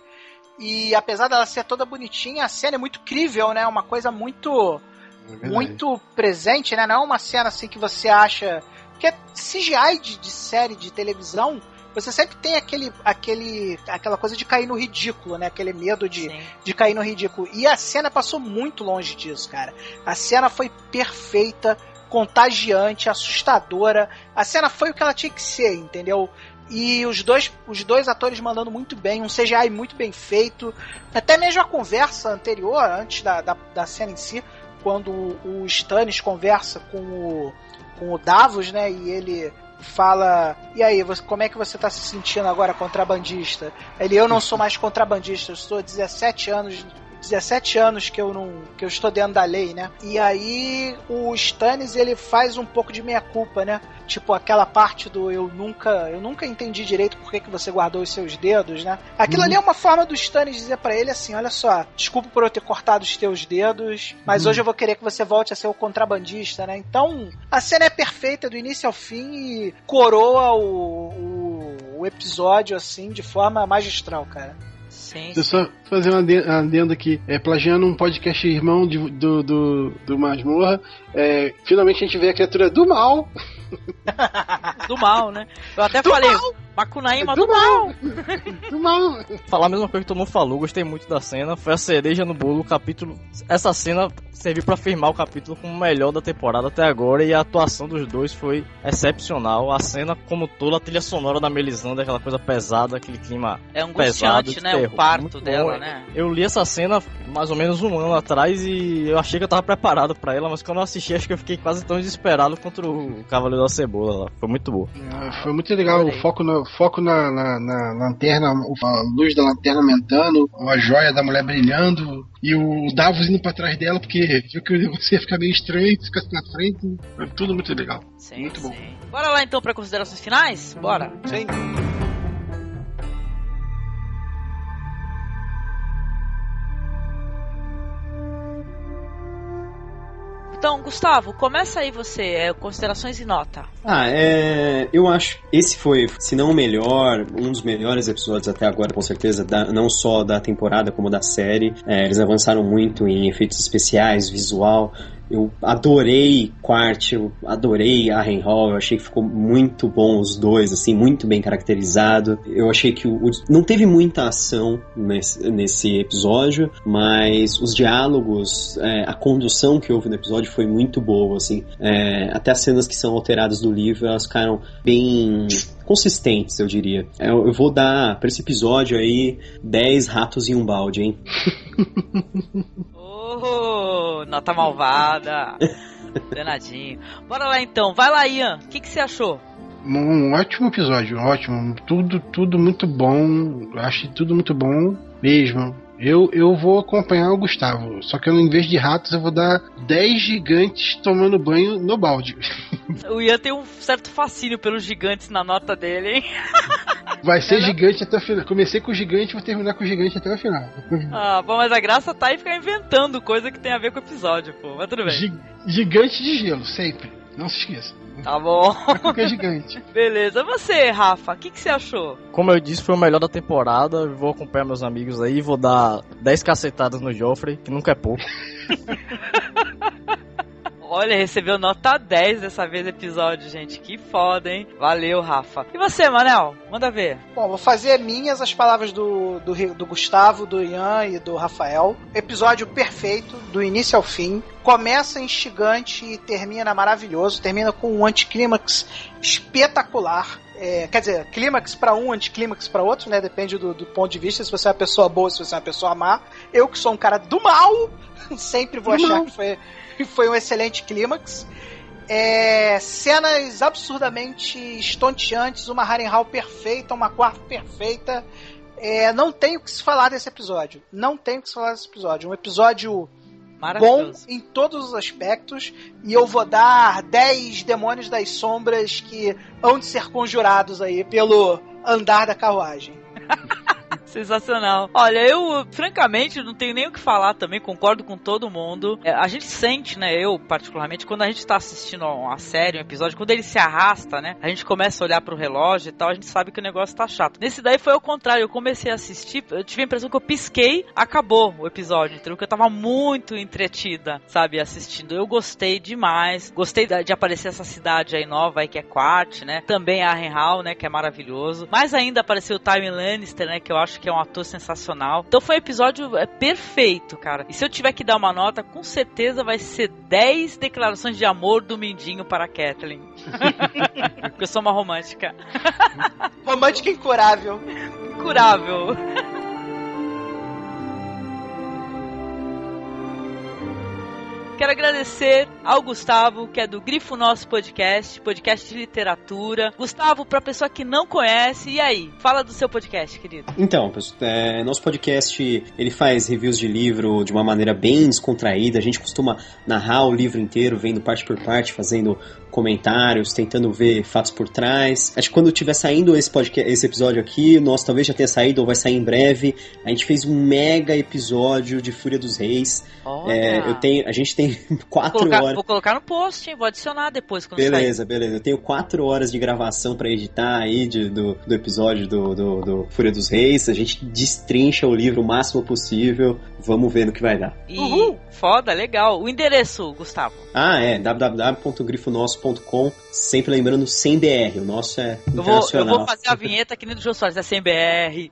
e apesar dela ser toda bonitinha, a cena é muito crível, né, uma coisa muito presente, né? Não é uma cena assim que você acha Porque CGI de série de televisão, você sempre tem aquela coisa de cair no ridículo, né? Aquele medo de cair no ridículo. E a cena passou muito longe disso, cara. A cena foi perfeita, contagiante, assustadora. A cena foi o que ela tinha que ser, entendeu? E os dois atores mandando muito bem, um CGI muito bem feito. Até mesmo a conversa anterior, antes da cena em si, quando o Stannis conversa com o Davos, né? E ele fala, e aí, como é que você tá se sentindo agora, contrabandista? Eu não sou mais contrabandista, eu estou 17 anos que eu estou dentro da lei, né? E aí o Stannis, ele faz um pouco de meia-culpa, né? Tipo, aquela parte do eu nunca entendi direito por que você guardou os seus dedos, né? Aquilo ali é uma forma do Stannis dizer pra ele assim, olha só, desculpa por eu ter cortado os teus dedos, mas hoje eu vou querer que você volte a ser o contrabandista, né? Então, a cena é perfeita do início ao fim e coroa o episódio, assim, de forma magistral, cara. Sim. Deixa eu só fazer um adendo aqui. Plagiando um podcast irmão do Masmorra. Finalmente a gente vê a criatura do mal. Do mal, né? Eu até falei, Macunaíma do mal. Do mal. Falar a mesma coisa que todo mundo falou, gostei muito da cena. Foi a cereja no bolo, o capítulo. Essa cena serviu pra firmar o capítulo como o melhor da temporada até agora. E a atuação dos dois foi excepcional. A cena, como toda, a trilha sonora da Melisandre, aquela coisa pesada, aquele clima angustiante, pesado, né? terror. O parto muito dela, bom. né? Eu li essa cena mais ou menos um ano atrás e eu achei que eu tava preparado pra ela, mas quando eu assisti, acho que eu fiquei quase tão desesperado contra o Cavaleiro da Cebola lá. Foi muito bom. Foi muito legal, o foco na lanterna, a luz da lanterna aumentando, a joia da mulher brilhando e o Davos indo pra trás dela, porque viu que você ia ficar meio estranho, ficasse na frente. Foi tudo muito legal. Sim, muito bom. Bora lá então pra considerações finais? Bora. Sim. Então, Gustavo, começa aí você, considerações e nota. Eu acho esse foi, se não o melhor, um dos melhores episódios até agora, com certeza, não só da temporada como da série. Eles avançaram muito em efeitos especiais, visual. Eu adorei Quart, eu adorei Harrenhal, eu achei que ficou muito bom os dois, assim, muito bem caracterizado. Eu achei que não teve muita ação nesse episódio, mas os diálogos, a condução que houve no episódio foi muito boa, assim. Até as cenas que são alteradas do livro, elas ficaram bem consistentes, eu diria. Eu vou dar, pra esse episódio aí, 10 ratos em um balde, hein? Nota malvada. Danadinho. Bora lá então. Vai lá, Ian. O que você achou? Um ótimo episódio, ótimo. Tudo muito bom. Achei tudo muito bom mesmo. Eu vou acompanhar o Gustavo. Só que em vez de ratos, eu vou dar 10 gigantes tomando banho no balde. O Ian tem um certo fascínio pelos gigantes na nota dele, hein? Vai ser gigante até o final. Comecei com o gigante, vou terminar com o gigante até o final. Bom, mas a graça tá em ficar inventando coisa que tem a ver com o episódio, pô. Mas tudo bem. Gigante de gelo, sempre. Não se esqueça. Tá bom. Qualquer gigante. Beleza. Você, Rafa, o que você achou? Como eu disse, foi o melhor da temporada. Vou acompanhar meus amigos aí. Vou dar 10 cacetadas no Joffrey, que nunca é pouco. Olha, recebeu nota 10 dessa vez no episódio, gente. Que foda, hein? Valeu, Rafa. E você, Manel? Manda ver. Bom, vou fazer minhas as palavras do Gustavo, do Ian e do Rafael. Episódio perfeito, do início ao fim. Começa instigante e termina maravilhoso. Termina com um anticlímax espetacular. Quer dizer, clímax pra um, anticlímax pra outro, né? Depende do ponto de vista, se você é uma pessoa boa, se você é uma pessoa má. Eu, que sou um cara do mal, sempre vou achar que foi um excelente clímax. Cenas absurdamente estonteantes, uma Harrenhal perfeita, uma Quart perfeita. Não tenho o que se falar desse episódio. Um episódio bom em todos os aspectos. E eu vou dar 10 demônios das sombras que hão de ser conjurados aí pelo andar da carruagem. Sensacional. Olha, eu, francamente, não tenho nem o que falar também, concordo com todo mundo. A gente sente, né, eu particularmente, quando a gente tá assistindo uma série, um episódio, quando ele se arrasta, né, a gente começa a olhar pro relógio e tal, a gente sabe que o negócio tá chato. Nesse daí foi ao contrário, eu comecei a assistir, eu tive a impressão que eu pisquei, acabou o episódio, entendeu? Que eu tava muito entretida, sabe, assistindo. Eu gostei demais, gostei de aparecer essa cidade aí nova aí, que é Quart, né, também a Harrenhal, né, que é maravilhoso. Mais ainda apareceu o Tywin Lannister, né, que eu acho que é um ator sensacional. Então foi um episódio perfeito, cara. E se eu tiver que dar uma nota, com certeza vai ser 10 declarações de amor do Mindinho para a Catelyn. Porque eu sou uma romântica. Romântica incurável. Incurável. Quero agradecer ao Gustavo, que é do Grifo Nosso Podcast, podcast de literatura. Gustavo, pra pessoa que não conhece, e aí? Fala do seu podcast, querido. Então, nosso podcast, ele faz reviews de livro de uma maneira bem descontraída. A gente costuma narrar o livro inteiro, vendo parte por parte, fazendo comentários, tentando ver fatos por trás. Acho que quando estiver saindo esse episódio aqui, nosso talvez já tenha saído ou vai sair em breve, a gente fez um mega episódio de Fúria dos Reis. A gente tem 4 horas. Vou colocar no post, hein? Vou adicionar depois quando sair. Beleza. Eu tenho 4 horas de gravação pra editar aí do episódio do Fúria dos Reis. A gente destrincha o livro o máximo possível. Vamos ver no que vai dar. Uhul! Foda, legal. O endereço, Gustavo? www.grifonosso.com. Sempre lembrando, sem BR. O nosso é internacional. Eu vou fazer a vinheta que nem do Jô Soares. É sem BR,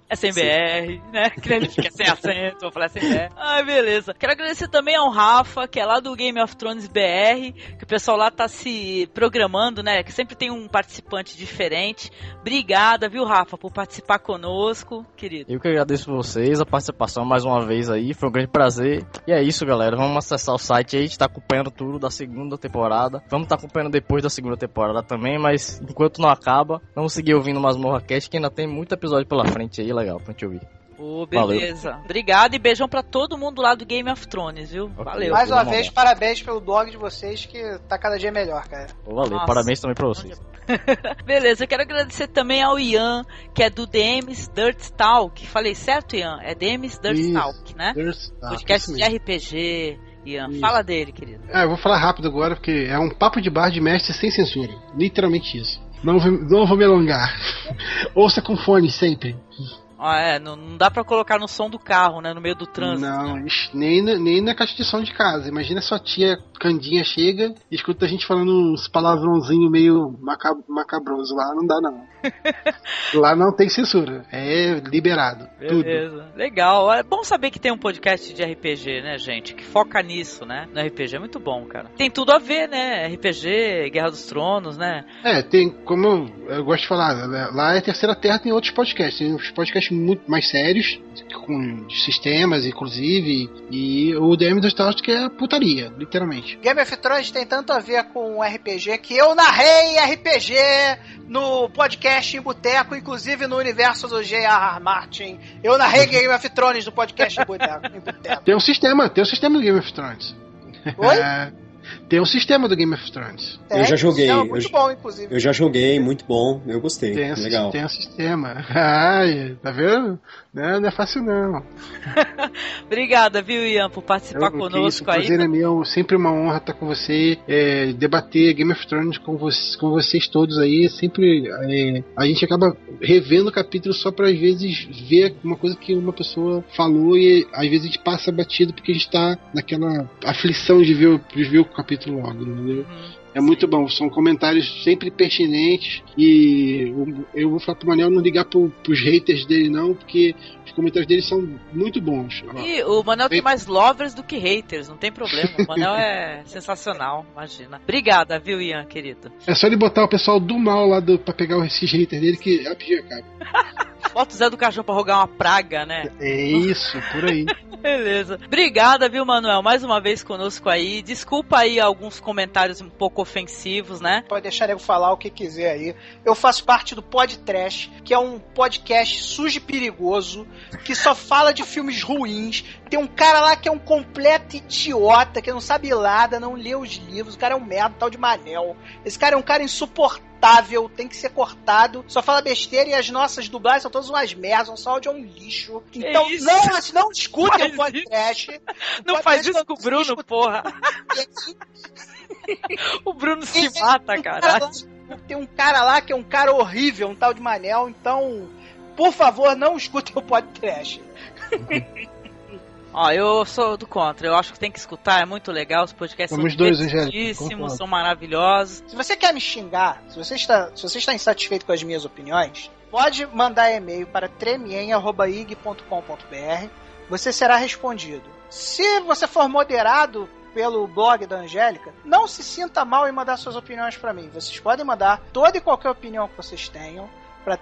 né? Que nem ele fica sem acento. Vou falar sem BR. Ai, beleza. Quero agradecer também ao Rafa, que é lá do Game of Thrones BR, que o pessoal lá tá se programando, né? Que sempre tem um participante diferente. Obrigada, viu, Rafa, por participar conosco, querido. Eu que agradeço vocês, a participação mais uma vez aí. Foi um grande prazer. E é isso, galera. Vamos acessar o site aí. A gente tá acompanhando tudo da segunda temporada. Vamos estar acompanhando depois da segunda temporada também, mas enquanto não acaba, vamos seguir ouvindo Masmorra Cast, que ainda tem muito episódio pela frente aí, legal pra gente ouvir. Beleza. Valeu. Obrigado e beijão pra todo mundo lá do Game of Thrones, viu? Valeu. Mais uma vez, parabéns pelo blog de vocês, que tá cada dia melhor, cara. Valeu, nossa. Parabéns também pra vocês. Beleza, eu quero agradecer também ao Ian, que é do DM's Dirt Talk. Falei certo, Ian? É DM's Dirt Talk, né? Podcast de RPG. Ian, fala dele, querido. Eu vou falar rápido agora, porque é um papo de bar de mestre sem censura. Literalmente isso. Não vou me alongar. Ouça com fone sempre. Não dá pra colocar no som do carro, né? No meio do trânsito. Não, né? nem na caixa de som de casa. Imagina sua tia Candinha chega e escuta a gente falando uns palavrãozinhos meio macabroso. Lá não dá, não. Lá não tem censura. É liberado. Beleza. Tudo. Legal. É bom saber que tem um podcast de RPG, né, gente? Que foca nisso, né? No RPG. É muito bom, cara. Tem tudo a ver, né? RPG, Guerra dos Tronos, né? Tem, como eu gosto de falar, lá é a Terceira Terra, tem outros podcasts. Tem uns podcasts muito mais sérios, com sistemas, inclusive, e o DM do Star Wars, que é putaria, literalmente. Game of Thrones tem tanto a ver com RPG que eu narrei RPG no podcast em Boteco, inclusive no universo do J.R.R. Martin. Eu narrei Game of Thrones no podcast em Boteco. Tem um sistema do Game of Thrones. Oi? Tem um sistema do Game of Thrones. Eu já joguei. Muito bom, inclusive. Eu já joguei, muito bom. Eu gostei. Legal. Tem um sistema. Tá vendo? Não é fácil, não. Obrigada, viu, Ian, por participar conosco aí. O prazer é meu. Sempre uma honra estar com você. Debater Game of Thrones com vocês todos aí. Sempre a gente acaba revendo o capítulo só pra, às vezes, ver uma coisa que uma pessoa falou e, às vezes, a gente passa batido porque a gente tá naquela aflição de ver o capítulo logo, entendeu? É muito bom, são comentários sempre pertinentes e eu vou falar pro Manel não ligar pros haters dele não, porque os comentários dele são muito bons. E o Manel tem mais lovers do que haters, não tem problema, o Manel é sensacional, imagina. Obrigada, viu, Ian, querido? É só ele botar o pessoal do mal lá pra pegar esses haters dele que rapidinho acaba. Bota o Zé do Caixão pra rogar uma praga, né? É isso, por aí. Beleza. Obrigada, viu, Manuel? Mais uma vez conosco aí. Desculpa aí alguns comentários um pouco ofensivos, né? Pode deixar eu falar o que quiser aí. Eu faço parte do Pod Trash, que é um podcast sujo e perigoso, que só fala de filmes ruins. Tem um cara lá que é um completo idiota, que não sabe nada, não lê os livros. O cara é um merda, tal de Manel. Esse cara é um cara insuportável. insuportável, tem que ser cortado, só fala besteira e as nossas dublagens são todas umas merdas, o áudio é um lixo. Então não escutem o podcast. Não faz isso com o Bruno, porra. O Bruno se mata, caralho. Tem um cara lá que é um cara horrível, um tal de Manel, então, por favor, não escutem o podcast. Ó, eu sou do contra, eu acho que tem que escutar, é muito legal, os podcasts são divertidíssimos, são maravilhosos. Se você quer me xingar, se você está insatisfeito com as minhas opiniões, pode mandar e-mail para tremien@ig.com.br, você será respondido. Se você for moderado pelo blog da Angélica, não se sinta mal em mandar suas opiniões para mim. Vocês podem mandar toda e qualquer opinião que vocês tenham para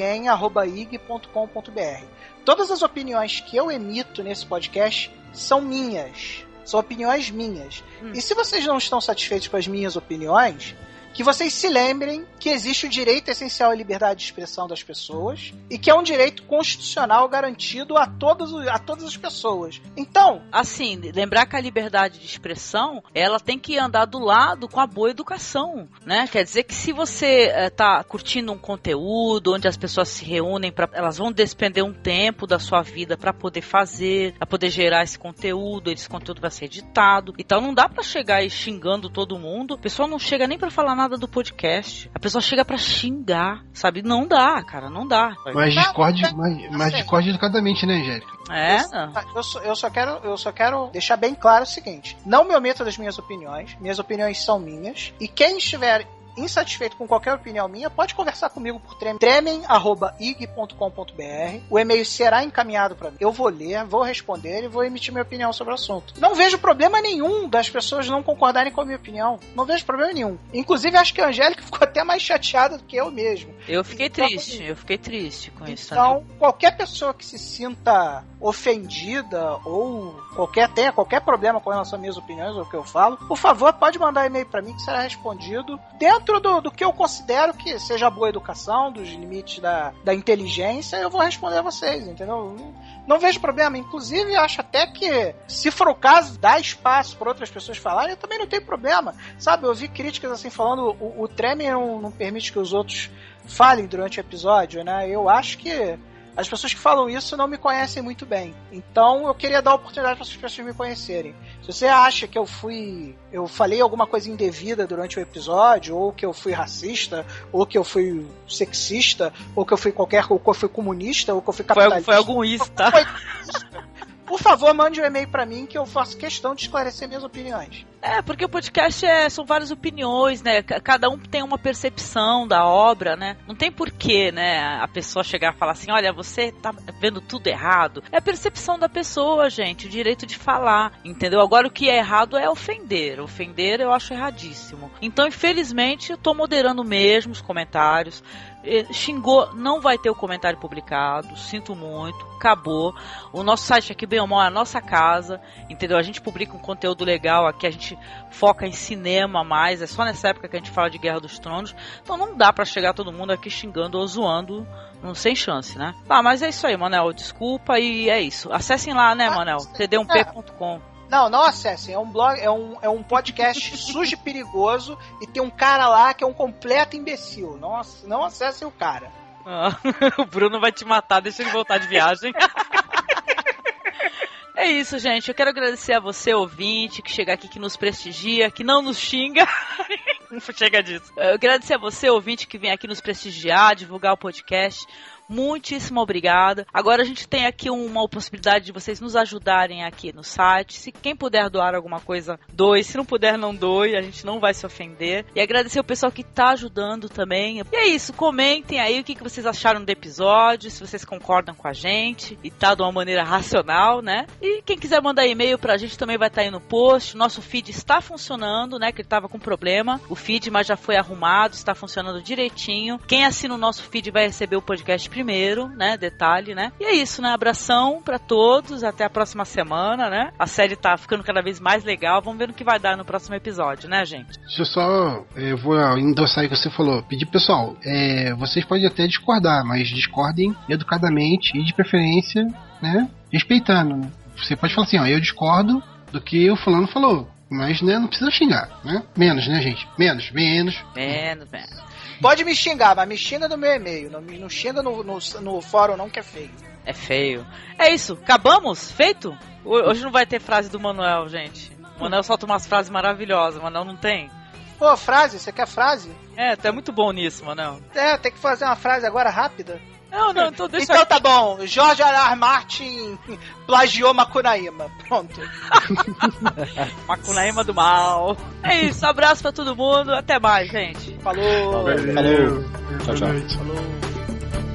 tremien@ig.com.br. Todas as opiniões que eu emito nesse podcast são minhas. São opiniões minhas. E se vocês não estão satisfeitos com as minhas opiniões, que vocês se lembrem que existe o direito essencial à liberdade de expressão das pessoas e que é um direito constitucional garantido a todas as pessoas. Então, assim, lembrar que a liberdade de expressão, ela tem que andar do lado com a boa educação, né? Quer dizer que se você tá curtindo um conteúdo onde as pessoas se reúnem, elas vão despender um tempo da sua vida para poder fazer, para poder gerar esse conteúdo vai ser editado. Então não dá para chegar aí xingando todo mundo. A pessoa não chega nem para falar nada do podcast. A pessoa chega pra xingar, sabe? Não dá, cara, não dá. Mas discorde educadamente, né, Angélica? Eu só quero deixar bem claro o seguinte: não me omito das minhas opiniões são minhas, e quem estiver insatisfeito com qualquer opinião minha, pode conversar comigo por tremem@ig.com.br. O e-mail será encaminhado para mim. Eu vou ler, vou responder e vou emitir minha opinião sobre o assunto. Não vejo problema nenhum das pessoas não concordarem com a minha opinião. Não vejo problema nenhum. Inclusive, acho que a Angélica ficou até mais chateada do que eu mesmo. Eu fiquei triste com isso. Então, qualquer pessoa que se sinta ofendida ou tenha qualquer problema com relação às minhas opiniões ou o que eu falo, por favor, pode mandar e-mail para mim que será respondido dentro do que eu considero que seja a boa educação, dos limites da inteligência. Eu vou responder a vocês, entendeu? Não vejo problema. Inclusive, acho até que, se for o caso, dar espaço para outras pessoas falarem, eu também não tenho problema. Sabe, eu vi críticas assim falando o Tremem não permite que os outros falem durante o episódio, né? Eu acho que as pessoas que falam isso não me conhecem muito bem. Então eu queria dar a oportunidade para essas pessoas me conhecerem. Se você acha que eu falei alguma coisa indevida durante o episódio, ou que eu fui racista, ou que eu fui sexista, ou que eu fui comunista, ou que eu fui capitalista. Foi algum isso, tá? Por favor, mande um e-mail pra mim que eu faço questão de esclarecer minhas opiniões. Porque o podcast são várias opiniões, né? Cada um tem uma percepção da obra, né? Não tem porquê, né, a pessoa chegar e falar assim, olha, você tá vendo tudo errado. É a percepção da pessoa, gente, o direito de falar, entendeu? Agora, o que é errado é ofender. Ofender eu acho erradíssimo. Então, infelizmente, eu tô moderando mesmo os comentários. Xingou, não vai ter o comentário publicado, sinto muito, acabou. O nosso site aqui, bem ou mal, é a nossa casa, entendeu? A gente publica um conteúdo legal aqui, a gente foca em cinema mais, é só nessa época que a gente fala de Guerra dos Tronos, então não dá pra chegar todo mundo aqui xingando ou zoando, sem chance, né? Mas é isso aí, Manel, desculpa, e é isso. Acessem lá, né, Manel? td1p.com. Não acessem, é um blog, é um podcast sujo e perigoso, e tem um cara lá que é um completo imbecil. Não acessem o cara. O Bruno vai te matar, deixa ele voltar de viagem. É isso, gente. Eu quero agradecer a você, ouvinte, que chega aqui, que nos prestigia, que não nos xinga. Chega disso. Eu agradecer a você, ouvinte, que vem aqui nos prestigiar, divulgar o podcast. Muitíssimo obrigada. Agora a gente tem aqui uma possibilidade de vocês nos ajudarem aqui no site. Se quem puder doar alguma coisa, doe. Se não puder, não doe. A gente não vai se ofender. E agradecer o pessoal que tá ajudando também. E é isso. Comentem aí o que vocês acharam do episódio. Se vocês concordam com a gente. E tá de uma maneira racional, né? E quem quiser mandar e-mail pra gente também vai estar aí no post. Nosso feed está funcionando, né? Que ele tava com problema. O feed, mas já foi arrumado. Está funcionando direitinho. Quem assina o nosso feed vai receber o podcast primeiro, né? Detalhe, né? E é isso, né? Abração pra todos, até a próxima semana, né? A série tá ficando cada vez mais legal, vamos ver no que vai dar no próximo episódio, né, gente? Deixa eu só, vou endossar aí o que você falou, pedir, pessoal, vocês podem até discordar, mas discordem educadamente e de preferência, né? Respeitando, né? Você pode falar assim, ó, eu discordo do que o fulano falou. Mas, né, não precisa xingar, né? Menos, né, gente? Menos. Menos. Pode me xingar, mas me xinga no meu e-mail. Não xinga no fórum não, que é feio. É feio. É isso, acabamos? Feito? Hoje não vai ter frase do Manuel, gente. O Manuel solta umas frases maravilhosas, o Manuel não tem. Pô, frase? Você quer frase? É, tu é muito bom nisso, Manuel. Tem que fazer uma frase agora rápida. Não, então deixa Então tá bom, George R.R. Martin plagiou Macunaíma. Pronto. Macunaíma do mal. É isso, abraço pra todo mundo, até mais, gente. Falou. Falou. Tchau. Boa noite. Falou.